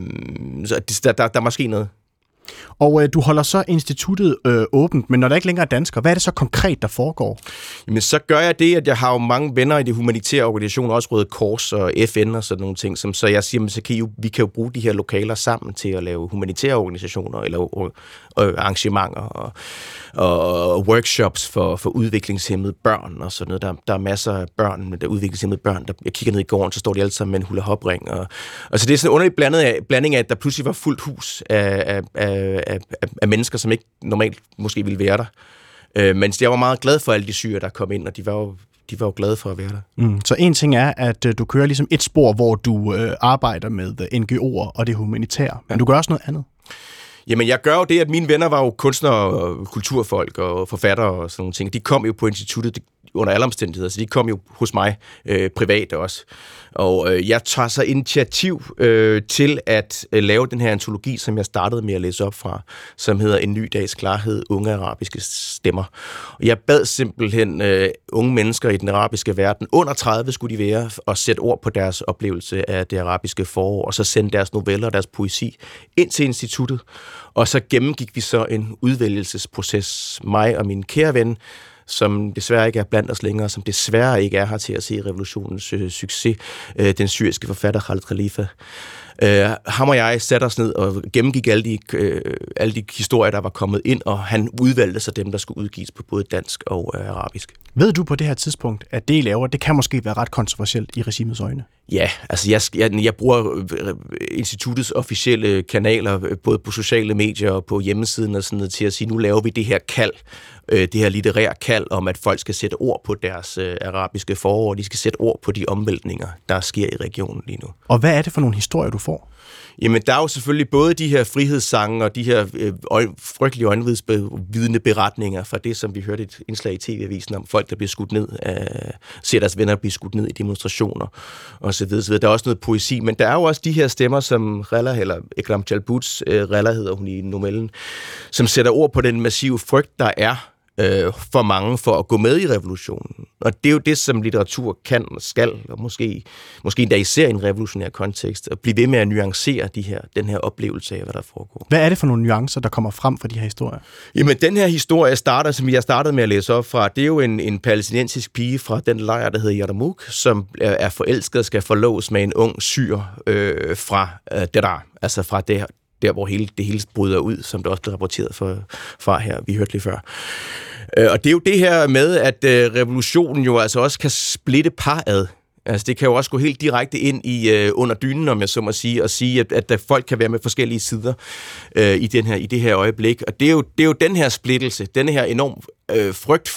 Så der må ske noget. Og du holder så instituttet åbent, men når der ikke længere er danskere, hvad er det så konkret, der foregår? Jamen, så gør jeg det, at jeg har jo mange venner i de humanitære organisationer, også Røde Kors og FN og sådan nogle ting, så jeg siger, så vi kan jo bruge de her lokaler sammen til at lave humanitære organisationer, eller arrangementer og workshops for udviklingshæmmede børn og sådan noget. Der er masser af børn, der udviklingshæmmede børn, jeg kigger ned i gården, så står de alle sammen med en hula-hop-ring. Og så det er sådan en underlig blanding af, at der pludselig var fuldt hus af mennesker, som ikke normalt måske ville være der. Men jeg var meget glad for alle de syre, der kom ind, og de var jo glade for at være der. Mm. Så en ting er, at du kører ligesom et spor, hvor du arbejder med NGO'er og det humanitære, men du gør også noget andet. Jamen, jeg gør jo det, at mine venner var jo kunstnere og kulturfolk og forfattere og sådan nogle ting. De kom jo på instituttet under alle omstændigheder, så de kom jo hos mig privat også. Og jeg tager så initiativ til at lave den her antologi, som jeg startede med at læse op fra, som hedder En ny dags klarhed, unge arabiske stemmer. Og jeg bad simpelthen unge mennesker i den arabiske verden, under 30 skulle de være, at sætte ord på deres oplevelse af det arabiske forår, og så sende deres noveller og deres poesi ind til instituttet. Og så gennemgik vi så en udvælgelsesproces, mig og min kære ven, som desværre ikke er blandt os længere, som desværre ikke er her til at se revolutionens succes, den syriske forfatter Khaled Khalifa. Ham og jeg satte os ned og gennemgik alle de historier, der var kommet ind, og han udvalgte så dem, der skulle udgives på både dansk og arabisk. Ved du på det her tidspunkt, at det, I laver, det kan måske være ret kontroversielt i regimets øjne? Ja, altså jeg bruger instituttets officielle kanaler, både på sociale medier og på hjemmesiden og sådan noget, til at sige, nu laver vi det her kald, det her litterære kald om, at folk skal sætte ord på deres arabiske forår, de skal sætte ord på de omvæltninger, der sker i regionen lige nu. Og hvad er det for nogle historier, du får? Jamen, der er jo selvfølgelig både de her frihedssange og de her frygtelige øjenvidende beretninger fra det, som vi hørte et indslag i TV-avisen om folk, der bliver skudt ned, ser deres venner blive skudt ned i demonstrationer osv. Der er også noget poesi, men der er jo også de her stemmer, som Rella, eller Ekram Jalbuts, Rella hedder hun i novellen, som sætter ord på den massive frygt, der er for mange for at gå med i revolutionen. Og det er jo det, som litteratur kan og skal, og måske endda især i en revolutionær kontekst, at blive ved med at nuancere den her oplevelse af, hvad der foregår. Hvad er det for nogle nuancer, der kommer frem fra de her historier? Jamen, den her historie som jeg startede med at læse op fra, det er jo en palæstinensisk pige fra den lejr, der hedder Yarmouk, som er forelsket og skal forloves med en ung syr fra Daraa, altså fra der hvor det hele bryder ud, som det også blev rapporteret fra her, vi hørte lige før. Og det er jo det her med, at revolutionen jo altså også kan splitte par ad. Altså det kan jo også gå helt direkte ind i under dynen, om jeg så må sige, og sige, at folk kan være med forskellige sider i det her øjeblik. Og det er jo den her splittelse, den her enorm frygt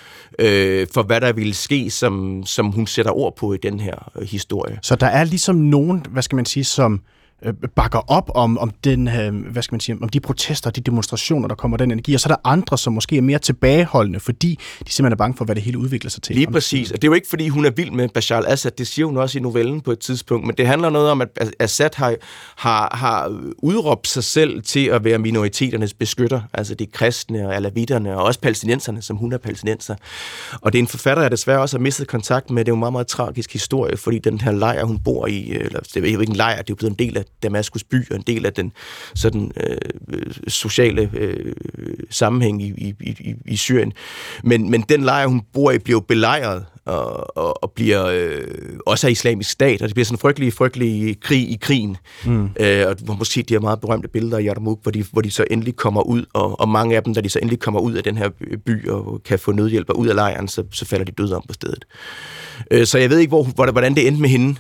for hvad der ville ske, som hun sætter ord på i den her historie. Så der er ligesom nogen, hvad skal man sige, som bakker op om den, hvad skal man sige, om de protester, de demonstrationer, der kommer den energi, og så er der andre, som måske er mere tilbageholdende, fordi de simpelthen er bange for, hvad det hele udvikler sig til. Lige præcis. Og det er jo ikke, fordi hun er vild med Bashar al-Assad, det siger hun også i novellen på et tidspunkt, men det handler noget om, at Assad har udråbt sig selv til at være minoriteternes beskytter, altså de kristne og alawitterne, og også palæstinenserne, som hun er palæstinenser. Og det er en forfatter, jeg desværre også har mistet kontakt med. Det er jo en meget, meget tragisk historie, fordi den her lejr, hun bor i, eller det er jo ikke en lejr, det er jo blevet en del af Damaskus by, og en del af den sådan sociale sammenhæng i Syrien. Men den lejr, hun bor i, bliver belejret og bliver også af Islamisk Stat, og det bliver sådan en frygtelig krig i krigen. Og du har måske set de her meget berømte billeder i Yarmouk, hvor de så endelig kommer ud, og mange af dem, da de så endelig kommer ud af den her by og kan få nødhjælp ud af lejren, så falder de døde om på stedet. Så jeg ved ikke, hvordan det endte med hende.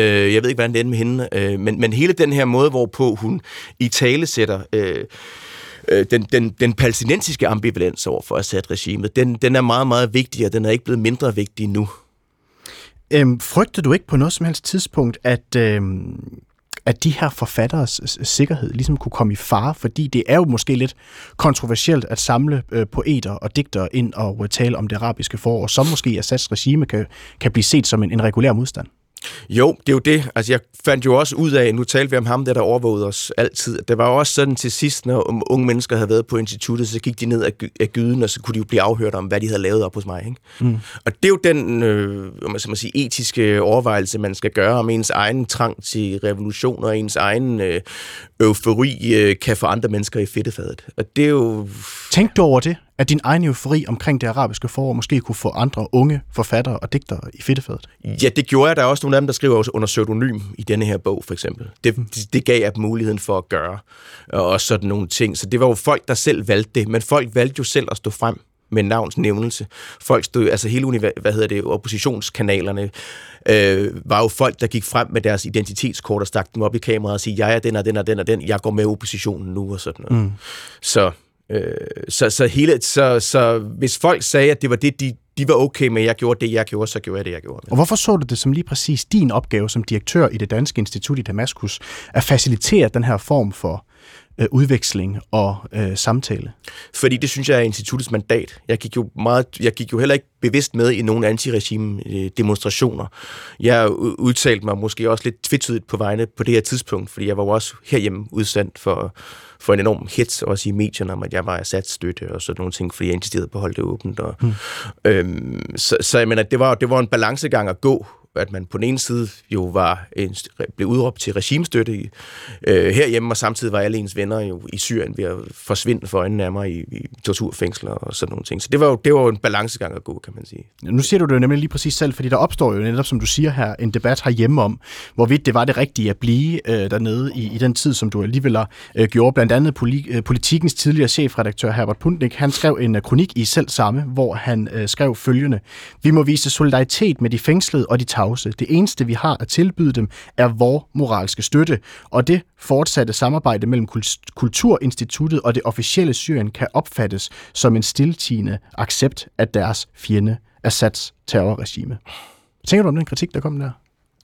Men hele den her måde, hvorpå hun italesætter den palæstinensiske ambivalens over for Assad-regimet, den er meget, meget vigtig, og den er ikke blevet mindre vigtig nu. Frygter du ikke på noget som helst tidspunkt, at de her forfatteres sikkerhed ligesom kunne komme i fare, fordi det er jo måske lidt kontroversielt at samle poeter og digtere ind og tale om det arabiske forår, som måske Assads regime kan blive set som en regulær modstand? Jo, det er jo det. Altså, jeg fandt jo også ud af, nu talte vi om ham, der overvågede os altid. Det var jo også sådan til sidst, når unge mennesker havde været på instituttet, så gik de ned af gyden, og så kunne de jo blive afhørt om, hvad de havde lavet op hos mig. Ikke? Og det er jo den etiske overvejelse, man skal gøre om ens egen trang til revolution, og ens egen eufori kan få andre mennesker i fedtefadet. Og det er jo... Tænk du over det? At din egen eufori omkring det arabiske forår måske kunne få andre unge forfattere og digtere i fedtefadet? Ja, det gjorde jeg. Der er også nogle af dem, der skriver under pseudonym i denne her bog, for eksempel. Det gav jeg muligheden for at gøre, og sådan nogle ting. Så det var jo folk, der selv valgte det, men folk valgte jo selv at stå frem med navns nævnelse. Folk stod, altså hele oppositionskanalerne, var jo folk, der gik frem med deres identitetskort og stak dem op i kameraet og sige, jeg er den og den og den og den, jeg går med oppositionen nu og sådan noget. Så hvis folk sagde, at det var det, de var okay med, jeg gjorde det, jeg gjorde, så gjorde jeg det, jeg gjorde. Og hvorfor så du det som lige præcis din opgave som direktør i det danske institut i Damaskus, at facilitere den her form for udveksling og samtale? Fordi det synes jeg er instituttets mandat. Jeg gik jo heller ikke bevidst med i nogle antiregime-demonstrationer. Jeg udtalte mig måske også lidt tvetydigt på vegne på det her tidspunkt, fordi jeg var jo også herhjemme udsendt for en enorm hits, også i medierne, om at jeg var Assads støtte og sådan nogle ting, fordi jeg insisterede på at holde det åbent. Og, så jeg mener, det var en balancegang at gå, at man på den ene side jo blev udråbt til regimestøtte herhjemme, og samtidig var alle ens venner jo i Syrien ved at forsvinde for øjnene af mig i torturfængsler og sådan nogle ting. Så det var jo en balancegang at gå, kan man sige. Nu siger du det jo nemlig lige præcis selv, fordi der opstår jo netop, som du siger her, en debat herhjemme om, hvorvidt det var det rigtige at blive dernede i den tid, som du alligevel gjorde. Blandt andet Politikens tidligere chefredaktør Herbert Pundnik, han skrev en kronik i selv samme, hvor han skrev følgende: Vi må vise solidaritet med de fængslede og de tavse. Det eneste, vi har at tilbyde dem, er vores moralske støtte, og det fortsatte samarbejde mellem Kulturinstituttet og det officielle Syrien kan opfattes som en stiltiende accept af deres fjende, Assads terrorregime. Tænker du om den kritik, der kom der?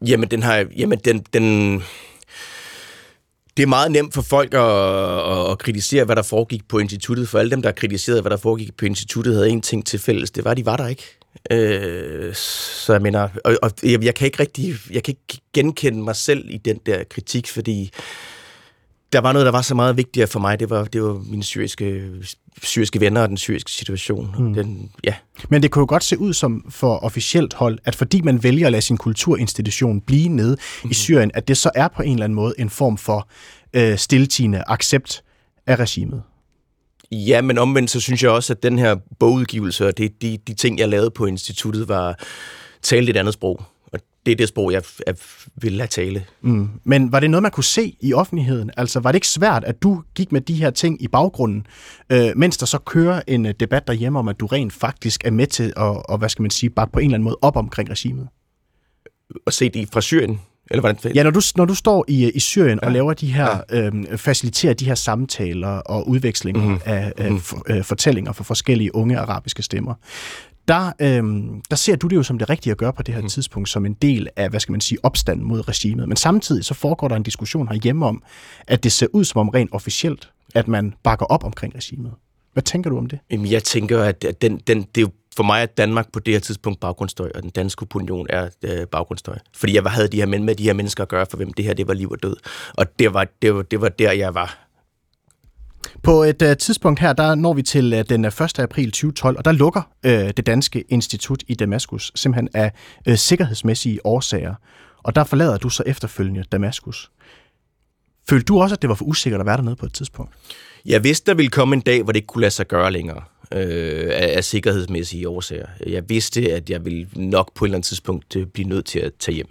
Det er meget nemt for folk at kritisere, hvad der foregik på instituttet, for alle dem, der kritiserede, hvad der foregik på instituttet, havde en ting til fælles. Det var, de var der ikke. Så jeg mener, og jeg kan ikke genkende mig selv i den der kritik, fordi der var noget, der var så meget vigtigere for mig. Det var mine syriske venner og den syriske situation. Men det kunne jo godt se ud som for officielt hold, at fordi man vælger at lade sin kulturinstitution blive nede i Syrien, at det så er på en eller anden måde en form for stiltiende accept af regimet. Ja, men omvendt så synes jeg også, at den her bogudgivelse og de ting, jeg lavede på instituttet, var talt et andet sprog. Og det er det sprog, jeg ville have tale. Men var det noget, man kunne se i offentligheden? Altså, var det ikke svært, at du gik med de her ting i baggrunden, mens der så kører en debat derhjemme om, at du rent faktisk er med til at hvad skal man sige, bakke på en eller anden måde op omkring regimet? Og se det fra Syrien? Eller hvordan? Ja, når du står i Syrien og laver de her, faciliterer de her samtaler og udvekslinger af fortællinger fra forskellige unge arabiske stemmer, der ser du det jo som det rigtige at gøre på det her tidspunkt, som en del af, opstanden mod regimet. Men samtidig så foregår der en diskussion herhjemme om, at det ser ud som om rent officielt, at man bakker op omkring regimet. Hvad tænker du om det? Jamen, jeg tænker, at det er jo for mig, at Danmark på det her tidspunkt baggrundsstøj, og den danske opinion er baggrundsstøj. Fordi jeg havde med de her mennesker at gøre, for hvem det her det var liv og død. Og det var der, jeg var. På et tidspunkt her, der når vi til den 1. april 2012, og der lukker det danske institut i Damaskus simpelthen af sikkerhedsmæssige årsager. Og der forlader du så efterfølgende Damaskus. Følte du også, at det var for usikkert at være dernede på et tidspunkt? Jeg vidste, der ville komme en dag, hvor det ikke kunne lade sig gøre længere af sikkerhedsmæssige årsager. Jeg vidste, at jeg ville nok på et eller andet tidspunkt blive nødt til at tage hjem.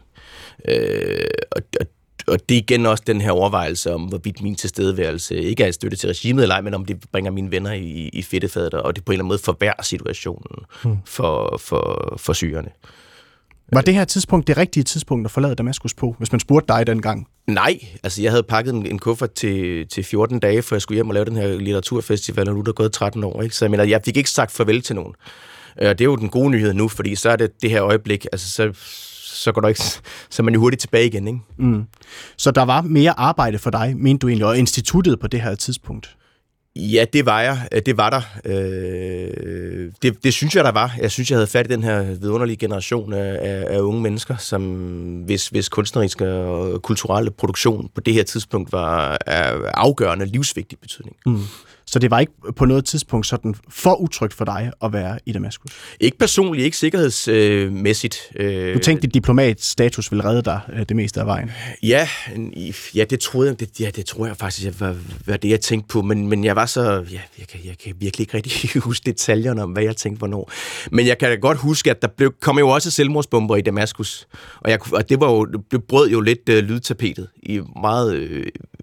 Og det er igen også den her overvejelse om, hvorvidt min tilstedeværelse ikke er et støtte til regimet eller ej, men om det bringer mine venner i fedtefadet, og det på en eller anden måde forværrer situationen for syrerne. Var det her tidspunkt det rigtige tidspunkt at forlade Damaskus på, hvis man spurgte dig dengang? Nej, altså jeg havde pakket en kuffert til 14 dage, før jeg skulle hjem og lave den her litteraturfestival, og nu er der gået 13 år, ikke? Så jeg mener, jeg fik ikke sagt farvel til nogen. Det er jo den gode nyhed nu, fordi så er det her øjeblik, altså så går der ikke, så er man jo hurtigt tilbage igen, ikke? Mm. Så der var mere arbejde for dig, mente du egentlig, og instituttet på det her tidspunkt? Ja, det var jeg. Det var der. Det synes jeg, der var. Jeg synes, jeg havde fat i den her vidunderlige generation af unge mennesker, som hvis kunstneriske og kulturelle produktion på det her tidspunkt var af afgørende livsvigtig betydning. Mm. Så det var ikke på noget tidspunkt sådan for utrygt for dig at være i Damaskus? Ikke personligt, ikke sikkerhedsmæssigt. Du tænkte, at diplomatstatus ville redde dig det meste af vejen? Ja, det troede jeg faktisk var det, jeg tænkte på. Men jeg var så... Jeg kan virkelig ikke rigtig huske detaljerne om, hvad jeg tænkte hvornår. Men jeg kan godt huske, at der kom jo også selvmordsbomber i Damaskus. Og det brød jo lidt lydtapetet i meget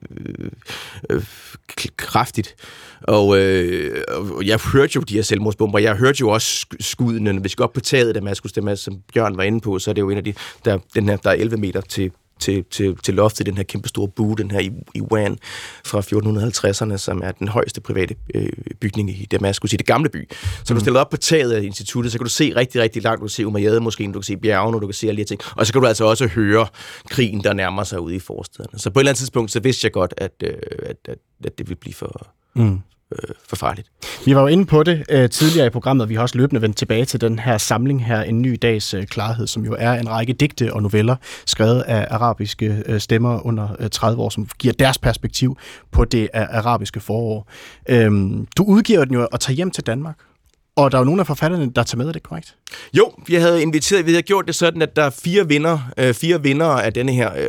kraftigt. Og jeg hørte jo de her selvmordsbomber. Jeg hørte jo også skuddene. Hvis jeg går op på taget af Damaskus, det som Bjørn var inde på, så er det jo en af de... Der er 11 meter til loftet, den her kæmpe store bue, den her Iwan fra 1450'erne, som er den højeste private bygning i Damaskus, i det gamle by. Så du stiller op på taget af instituttet, så kan du se rigtig, rigtig langt. Du kan se Umayyad måske, du kan se bjergene, du kan se alle de her ting. Og så kan du altså også høre krigen, der nærmer sig ude i forstederne. Så på et eller andet tidspunkt, så vidste jeg godt, at det ville blive for farligt. Vi var jo inde på det tidligere i programmet, og vi har også løbende vendt tilbage til den her samling her, En ny dags klarhed, som jo er en række digte og noveller, skrevet af arabiske stemmer under 30 år, som giver deres perspektiv på det arabiske forår. Du udgiver den jo og tager hjem til Danmark. Og der er jo nogle af forfatterne, der tager med, er det korrekt? Jo, vi havde gjort det sådan, at der er fire vindere af denne her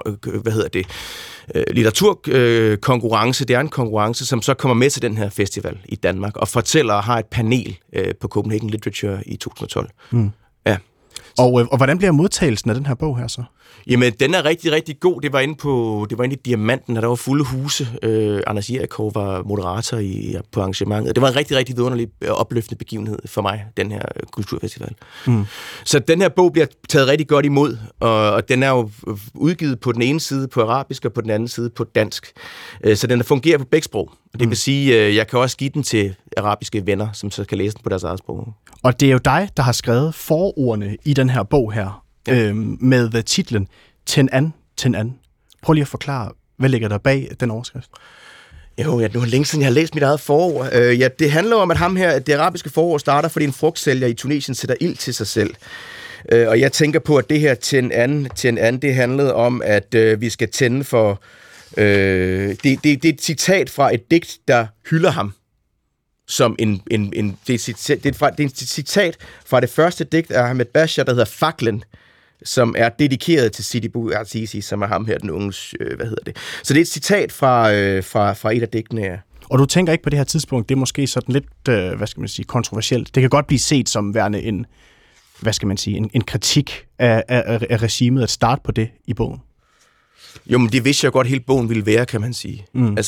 litteraturkonkurrence. Det er en konkurrence, som så kommer med til den her festival i Danmark, og fortæller og har et panel på Copenhagen Literature i 2012. Mm. Ja. Og hvordan bliver modtagelsen af den her bog her så? Jamen, den er rigtig, rigtig god. Det var inde i Diamanten, og der var fulde huse. Anders Jerichow var moderator på arrangementet. Det var en rigtig, rigtig vidunderlig opløftende begivenhed for mig, den her kulturfestival. Mm. Så den her bog bliver taget rigtig godt imod, og den er jo udgivet på den ene side på arabisk, og på den anden side på dansk. Så den fungerer på begge sprog. Det vil sige, jeg kan også give den til arabiske venner, som så kan læse den på deres eget sprog. Og det er jo dig, der har skrevet forordene i den her bog her, med titlen Ten An. Prøv lige at forklare, hvad ligger der bag den overskrift? Jo, nu er længe siden, jeg har læst mit eget forord. Det handler om, at ham her, det arabiske forår starter, fordi en frugtsælger i Tunesien sætter ild til sig selv. Og jeg tænker på, at det her Ten An, det handlede om, at vi skal tænde for... Det er et citat fra et digt, der hylder ham. Som det er et citat fra det første digt af Ahmed Bashar, der hedder Faklen, som er dedikeret til Sidi Bou Azizi, som er ham her, den unge, Så det er et citat fra et af digtene, ja. Og du tænker ikke på det her tidspunkt, det er måske sådan lidt, kontroversielt. Det kan godt blive set som værende en kritik af regimet, at starte på det i bogen. Jo, men det vidste jeg godt, hele bogen ville være, kan man sige. Mm.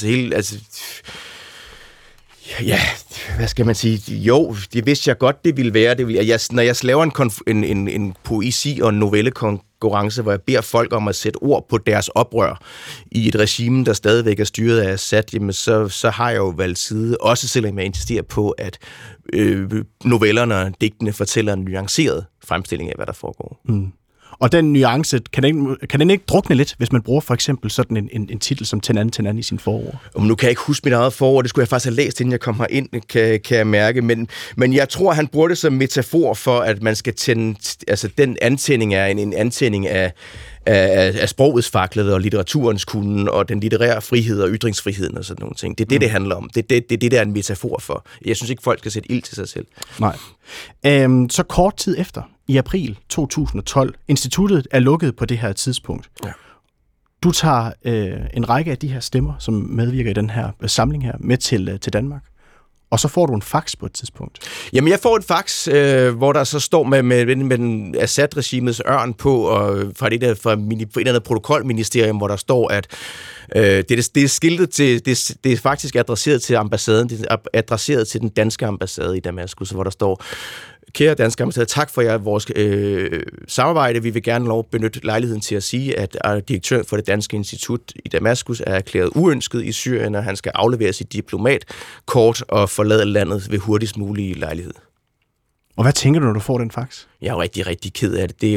Ja, hvad skal man sige? Jo, det vidste jeg godt, det ville være. Når jeg laver en poesi- og en konkurrence, hvor jeg beder folk om at sætte ord på deres oprør i et regime, der stadigvæk er styret af Assad, jamen så har jeg jo valgt side, også selvom jeg insisterer på, at novellerne og digtene fortæller en nuanceret fremstilling af, hvad der foregår. Og den nuance, kan den ikke drukne lidt, hvis man bruger for eksempel sådan en titel som Til en anden i sin forord? Nu kan jeg ikke huske mit eget forord, det skulle jeg faktisk have læst, inden jeg kom herind, kan jeg mærke, men jeg tror, han bruger det som metafor for, at man skal tænde, altså den antænding er en antænding af sprogets faklet og litteraturens kunden og den litterære frihed og ytringsfriheden og sådan nogle ting. Det er det handler om. Det er det, der er en metafor for. Jeg synes ikke, folk skal sætte ild til sig selv. Nej. Så kort tid efter, i april 2012, instituttet er lukket på det her tidspunkt. Ja. Du tager en række af de her stemmer, som medvirker i den her samling her, med til Danmark. Og så får du en fax på et tidspunkt. Jamen, jeg får en fax, hvor der så står med Assad-regimets ørn på, og fra et eller andet protokolministerium, hvor der står, at det er skiltet til, det er faktisk adresseret til ambassaden, det er adresseret til den danske ambassade i Damaskus, hvor der står: Kære danske ambassade, tak for vores samarbejde. Vi vil gerne benytte lejligheden til at sige, at direktøren for det danske institut i Damaskus er erklæret uønsket i Syrien, og han skal aflevere sit diplomatkort og forlade landet ved hurtigst mulig lejlighed. Og hvad tænker du, når du får den fax? Jeg er jo rigtig, rigtig ked af det.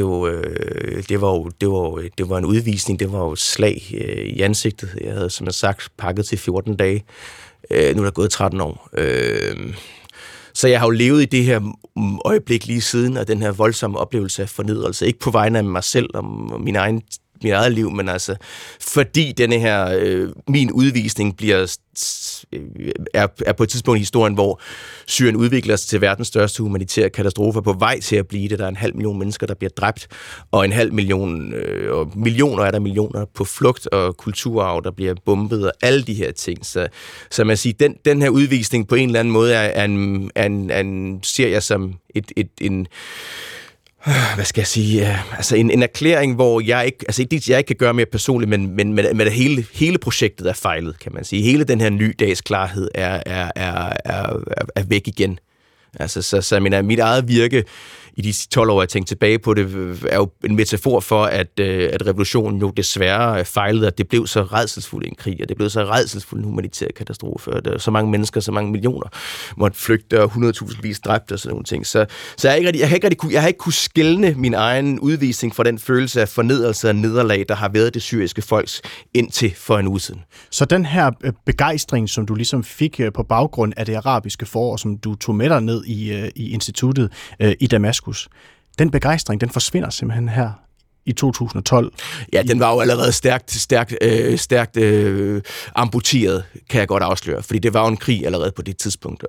Det var en udvisning. Det var jo et slag i ansigtet. Jeg havde, som jeg sagt, pakket til 14 dage. Nu er der gået 13 år. Så jeg har jo levet i det her øjeblik lige siden af den her voldsomme oplevelse af fornedrelse. Ikke på vegne af mig selv og mit eget liv, men altså fordi denne her min udvisning er på et tidspunkt i historien, hvor Syrien udvikler sig til verdens største humanitære katastrofe, på vej til at blive det. Der er 500.000 mennesker, der bliver dræbt, og 500.000 og millioner på flugt, og kulturarv, der bliver bombet, og alle de her ting. Så man siger, den her udvisning på en eller anden måde ser jeg som en hvad skal jeg sige, altså en erklæring, hvor jeg ikke kan gøre mere personligt, men med hele projektet er fejlet, kan man sige. Hele den her ny dags klarhed er væk igen. Altså, så jeg mener, mit eget virke i de 12 år, jeg tænkte tilbage på det, er jo en metafor for, at revolutionen jo desværre fejlede, at det blev så rædselsfuld en krig, og det blev så rædselsfuld en humanitær katastrofe, og der så mange mennesker, så mange millioner måtte flygte, og 100.000 dræbte og sådan nogle ting. Så jeg har ikke kunnet skelne min egen udvisning fra den følelse af fornedrelse og nederlag, der har været det syriske folks indtil for en uge siden. Så den her begejstring, som du ligesom fik på baggrund af det arabiske forår, som du tog med dig ned i instituttet i Damaskus, den begejstring, den forsvinder simpelthen her i 2012. Ja, den var jo allerede stærkt amputeret, kan jeg godt afsløre, fordi det var jo en krig allerede på det tidspunkt.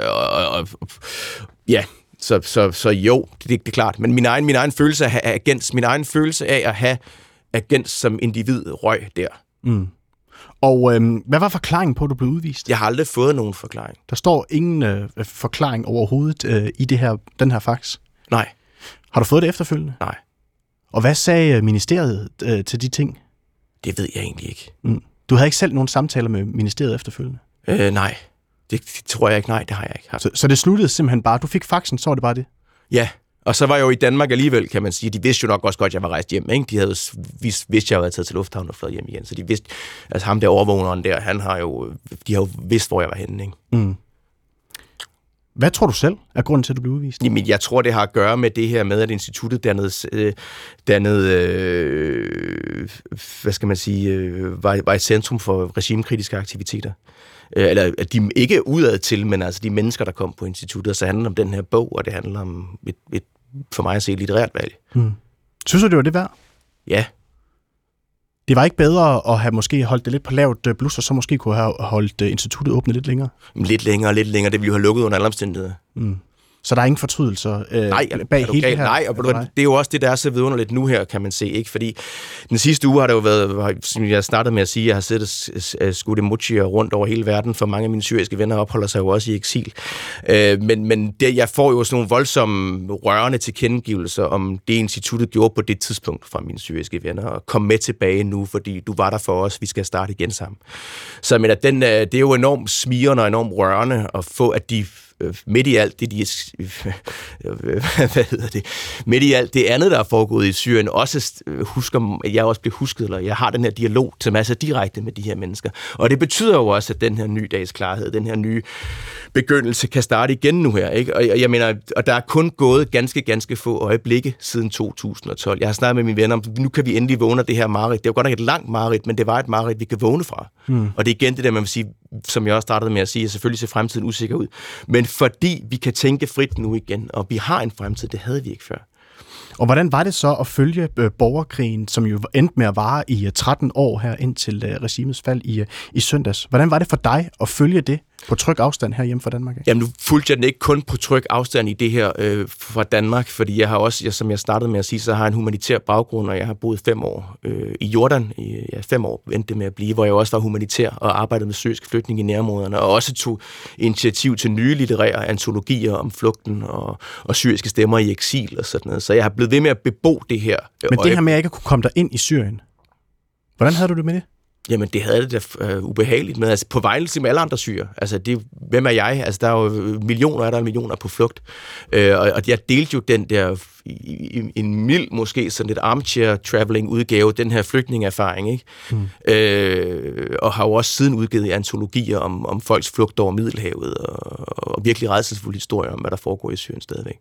Ja, så jo, det er klart. Men min egen følelse af agens, min egen følelse af at have agens som individ røg der. Mm. Og hvad var forklaringen på, at du blev udvist? Jeg har aldrig fået nogen forklaring. Der står ingen forklaring overhovedet i den her fax? Nej. Har du fået det efterfølgende? Nej. Og hvad sagde ministeriet til de ting? Det ved jeg egentlig ikke. Mm. Du havde ikke selv nogen samtaler med ministeriet efterfølgende? Nej. Det tror jeg ikke. Nej, det har jeg ikke haft. Så det sluttede simpelthen bare. Du fik faxen, så var det bare det? Ja. Og så var jeg jo i Danmark alligevel, kan man sige. De vidste jo nok også godt, at jeg var rejst hjem. Ikke? De havde vidst, at jeg var taget til lufthavnen og fløjet hjem igen. Så de vidste, altså ham der overvågneren der, de har jo vidst, hvor jeg var henne. Ikke? Mm. Hvad tror du selv er grunden til, at du blev udvist? Jamen, jeg tror, det har at gøre med det her med, at instituttet dernede hvad skal man sige, var et centrum for regimekritiske aktiviteter. Eller at de ikke udad til, men altså de mennesker, der kom på instituttet. Så handler om den her bog, og det handler om et for mig at se litterært valg. Synes du, det var det værd? Ja. Det var ikke bedre at have måske holdt det lidt på lavt blus, og så måske kunne have holdt instituttet åbnet lidt længere? Lidt længere. Det ville jo have lukket under alle omstændigheder. Mm. Så der er ingen fortrydelser bag hele det her? Nej, og det er jo også det, der er så vidunderligt nu her, kan man se. Ikke? Fordi den sidste uge har det jo været, som jeg startede med at sige, jeg har siddet skudt emojier rundt over hele verden, for mange af mine syriske venner opholder sig jo også i eksil. Men jeg får jo sådan nogle voldsomme, rørende tilkendegivelser om det, instituttet gjorde på det tidspunkt fra mine syriske venner, og kom med tilbage nu, fordi du var der for os, vi skal starte igen sammen. Så jeg mener, det er jo enormt smirrende og enormt rørende at få, at de midt i alt det, midt i alt det andet, der er foregået i Syrien, også husker, at jeg også bliver husket, eller jeg har den her dialog, som er så direkte med de her mennesker. Og det betyder jo også, at den her nye dags klarhed, den her nye begyndelse kan starte igen nu her, ikke? Og jeg mener, og der er kun gået ganske få øjeblikke siden 2012. Jeg har snakket med mine venner om, nu kan vi endelig vågne af det her mareridt. Det er jo godt nok et langt mareridt, men det var et mareridt, vi kan vågne fra. Og det er igen det der, man vil sige, som jeg også startede med at sige, at selvfølgelig ser fremtiden usikker ud. Men fordi vi kan tænke frit nu igen, og vi har en fremtid, det havde vi ikke før. Og hvordan var det så at følge borgerkrigen, som jo endte med at vare i 13 år her indtil regimets fald i søndags? Hvordan var det for dig at følge det på tryg afstand herhjemme fra Danmark? Jamen, nu fulgte jeg den ikke kun på tryg afstand i det her fra Danmark, fordi jeg har også, som jeg startede med at sige, så har jeg en humanitær baggrund, og jeg har boet 5 år i Jordan. 5 år endte det med at blive, hvor jeg også var humanitær og arbejdede med syriske flygtninge i nærområderne, og også tog initiativ til nye litterære antologier om flugten og syriske stemmer i eksil og sådan noget. Så jeg har blevet ved med at bebo det her. Men det her med at ikke at kunne komme der ind i Syrien, hvordan havde du det med det? Jamen, det havde det da ubehageligt med. Altså, på vegne til alle andre syrer. Altså, hvem er jeg? Altså, der er jo millioner på flugt. Og jeg delte jo den der, en mild, måske sådan lidt armchair traveling udgave, den her flygtningeerfaring, ikke? Og har jo også siden udgivet antologier om folks flugt over Middelhavet, og virkelig rædselsfulde historier om, hvad der foregår i Syrien stadigvæk.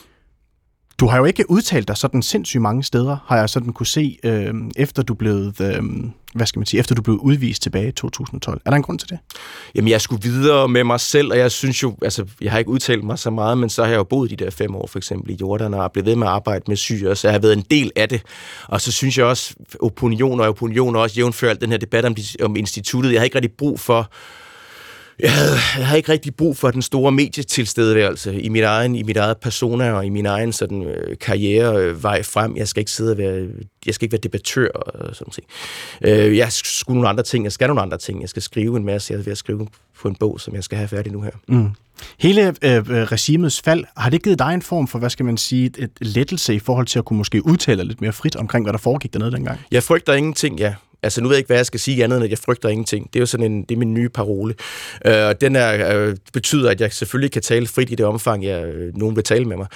Du har jo ikke udtalt dig sådan sindssygt mange steder, har jeg sådan kunne se, efter du blev efter du blev udvist tilbage i 2012. Er der en grund til det? Jamen, jeg skulle videre med mig selv, og jeg synes jo, altså, jeg har ikke udtalt mig så meget, men så har jeg jo boet de der 5 år, for eksempel i Jordan, og er blevet ved med at arbejde med syre, så jeg har været en del af det. Og så synes jeg også, opinioner også jævnfører den her debat om instituttet. Jeg har ikke rigtig brug for Jeg havde ikke rigtig brug for den store medietilstedeværelse i mit eget persona og i min egen sådan karrierevej frem. Jeg skal ikke være debattør og sådan noget. Jeg skulle nogle andre ting. Jeg skal nogle andre ting. Jeg skal skrive en masse. Jeg er ved at skrive på en bog, som jeg skal have færdig nu her. Mm. Hele regimets fald, har det givet dig en form for, hvad skal man sige, et lettelse i forhold til at kunne måske udtale lidt mere frit omkring, hvad der foregik dernede dengang? Jeg frygter ingenting, ja. Altså, nu ved jeg ikke, hvad jeg skal sige andet, end at jeg frygter ingenting. Det er jo sådan det er min nye parole. Den betyder, at jeg selvfølgelig kan tale frit i det omfang, nogen vil tale med mig.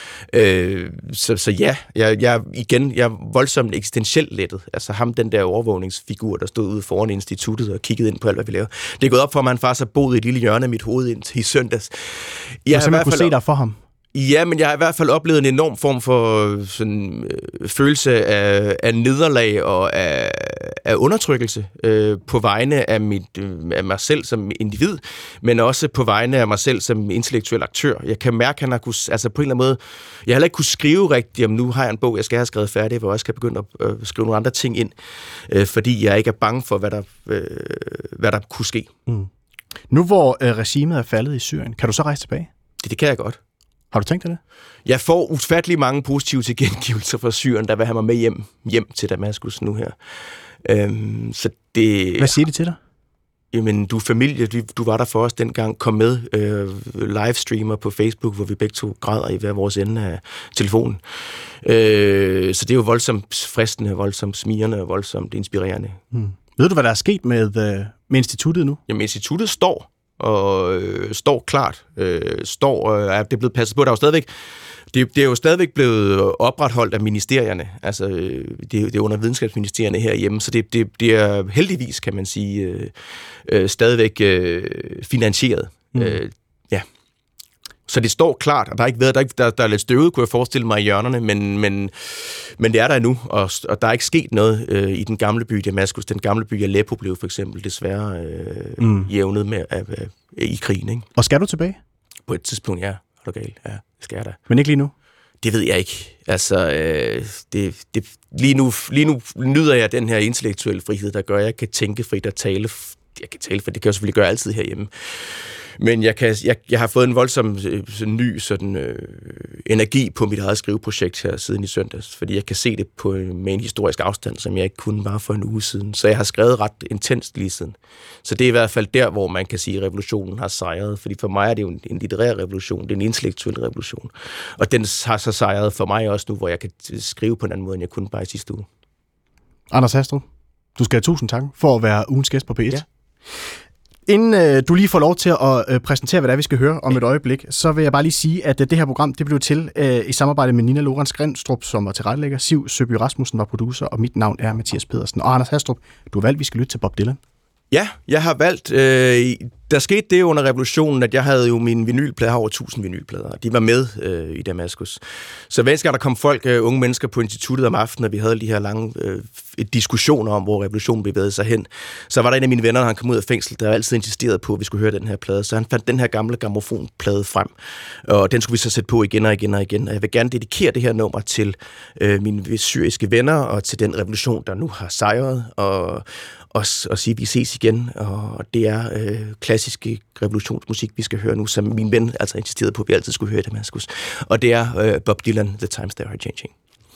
Så ja, jeg er voldsomt eksistentielt lettet. Altså ham, den der overvågningsfigur, der stod ude foran instituttet og kiggede ind på alt, hvad vi laver. Det er gået op for, at man faktisk har boet i et lille hjørne af mit hoved indtil i søndags. Jeg har kunne se dig for ham. Ja, men jeg har i hvert fald oplevet en enorm form for sådan, følelse af nederlag og af undertrykkelse på vegne af mig selv som individ, men også på vegne af mig selv som intellektuel aktør. Jeg kan mærke, at han har på en eller anden måde, jeg har heller ikke kunne skrive rigtigt, om nu har jeg en bog, jeg skal have skrevet færdig, hvor jeg også kan begynde at skrive nogle andre ting ind, fordi jeg ikke er bange for, hvad der kunne ske. Mm. Nu hvor regimet er faldet i Syrien, kan du så rejse tilbage? Det kan jeg godt. Har du tænkt dig det? Jeg får ufattelig mange positive tilkendegivelser fra Syrien, der vil have mig med hjem til Damaskus nu her. Så det... Hvad siger de til dig? Jamen, du er familie, du var der for os dengang. Kom med livestreamer på Facebook, hvor vi begge to græder i hver vores ende af telefonen. Så det er jo voldsomt fristende, voldsomt smirrende og voldsomt inspirerende. Ved du, hvad der er sket med instituttet nu? Jamen, instituttet står klart. Er det blevet passet på? Der er jo stadigvæk... Det er jo stadigvæk blevet opretholdt af ministerierne. Altså, det er under videnskabsministerierne herhjemme, så det er heldigvis, kan man sige, stadigvæk finansieret. Ja. Så det står klart, og der er lidt støvet, kunne jeg forestille mig, i hjørnerne, men det er der endnu, og der er ikke sket noget i den gamle by Damaskus. Den gamle by Aleppo blev for eksempel desværre jævnet med i krigen. Ikke? Og skal du tilbage? På et tidspunkt, ja. Er du galt? Ja, det skal jeg da. Men ikke lige nu? Det ved jeg ikke. Altså, lige nu nyder jeg den her intellektuelle frihed, der gør, at jeg kan tænke frit og tale. Jeg kan tale, for det kan jeg selvfølgelig gøre altid herhjemme. Men jeg har fået en voldsom ny sådan, energi på mit eget skriveprojekt her siden i søndags, fordi jeg kan se det med en historisk afstand, som jeg ikke kunne bare for en uge siden. Så jeg har skrevet ret intenst lige siden. Så det er i hvert fald der, hvor man kan sige, at revolutionen har sejret. Fordi for mig er det jo en litterær revolution, det er en intellektuel revolution. Og den har så sejret for mig også nu, hvor jeg kan skrive på en anden måde, end jeg kunne bare i sidste uge. Anders Hastrup, du skal have 1000 tak for at være ugens gæst på P1. Ja. Inden du lige får lov til at præsentere, hvad det er, vi skal høre om et øjeblik, så vil jeg bare lige sige, at det her program det blev til i samarbejde med Nina Lorentz Grenstrup, som var tilrettelægger, Siv Søby Rasmussen var producer, og mit navn er Mathias Pedersen. Og Anders Hastrup, du har valgt, vi skal lytte til Bob Dylan. Ja, jeg har valgt... Der skete det under revolutionen, at jeg havde jo mine vinylplader, over 1000 vinylplader, og de var med i Damaskus. Så hver gang der kom folk, unge mennesker på instituttet om aftenen, og vi havde de her lange diskussioner om, hvor revolutionen bevægede sig hen, så var der en af mine venner, når han kom ud af fængsel, der altid insisterede på, at vi skulle høre den her plade. Så han fandt den her gamle grammofonplade frem, og den skulle vi så sætte på igen og igen og igen. Og jeg vil gerne dedikere det her nummer til mine syriske venner, og til den revolution, der nu har sejret, og sige, at vi ses igen, og det er klassiske revolutionsmusik, vi skal høre nu, som min ven altså insisterede på, at vi altid skulle høre i Damaskus. Og det er Bob Dylan, The Times They Are Changing.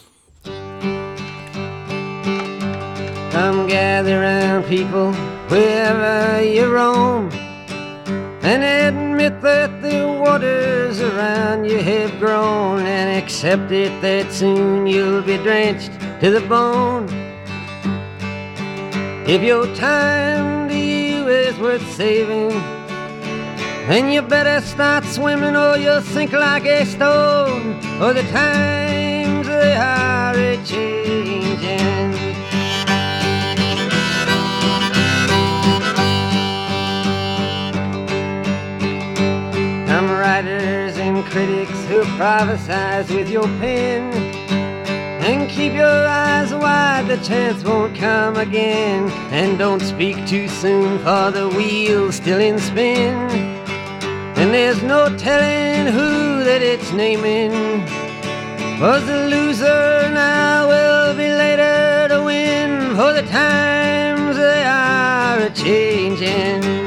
Come gather round, people, wherever you roam, and admit that the waters around you have grown, and accept it that soon you'll be drenched to the bone. If your time to you is worth saving, then you better start swimming or you'll sink like a stone, or the times they are a-changing. Some writers and critics who prophesize with your pen, and keep your eyes wide, the chance won't come again. And don't speak too soon, for the wheel's still in spin, and there's no telling who that it's naming. Was the loser now will be later to win, for the times they are a-changing.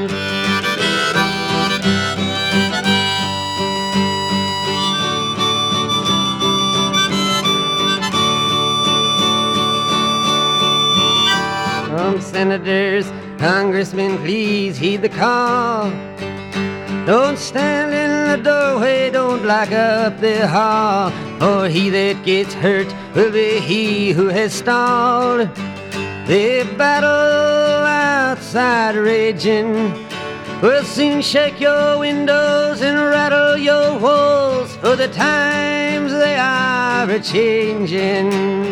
Senators, congressmen, please heed the call. Don't stand in the doorway, don't block up the hall, for he that gets hurt will be he who has stalled. The battle outside raging will soon shake your windows and rattle your walls, for the times they are a-changing.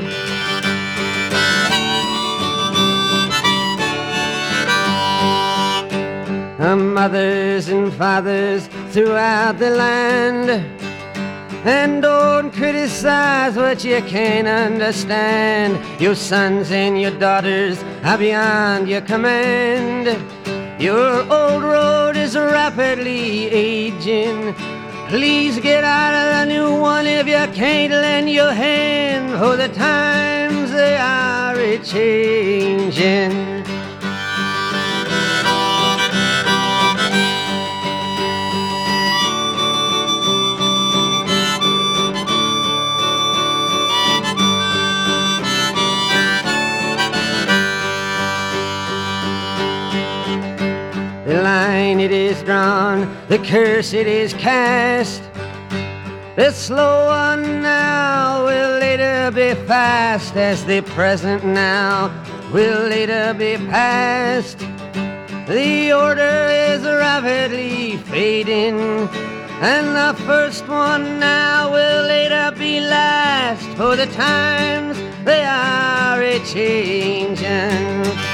Mothers and fathers throughout the land, and don't criticize what you can't understand. Your sons and your daughters are beyond your command. Your old road is rapidly aging. Please get out of the new one if you can't lend your hand, for the times they are a-changing. The line it is drawn, the curse it is cast. The slow one now will later be fast, as the present now will later be past. The order is rapidly fading, and the first one now will later be last, for the times they are a-changing.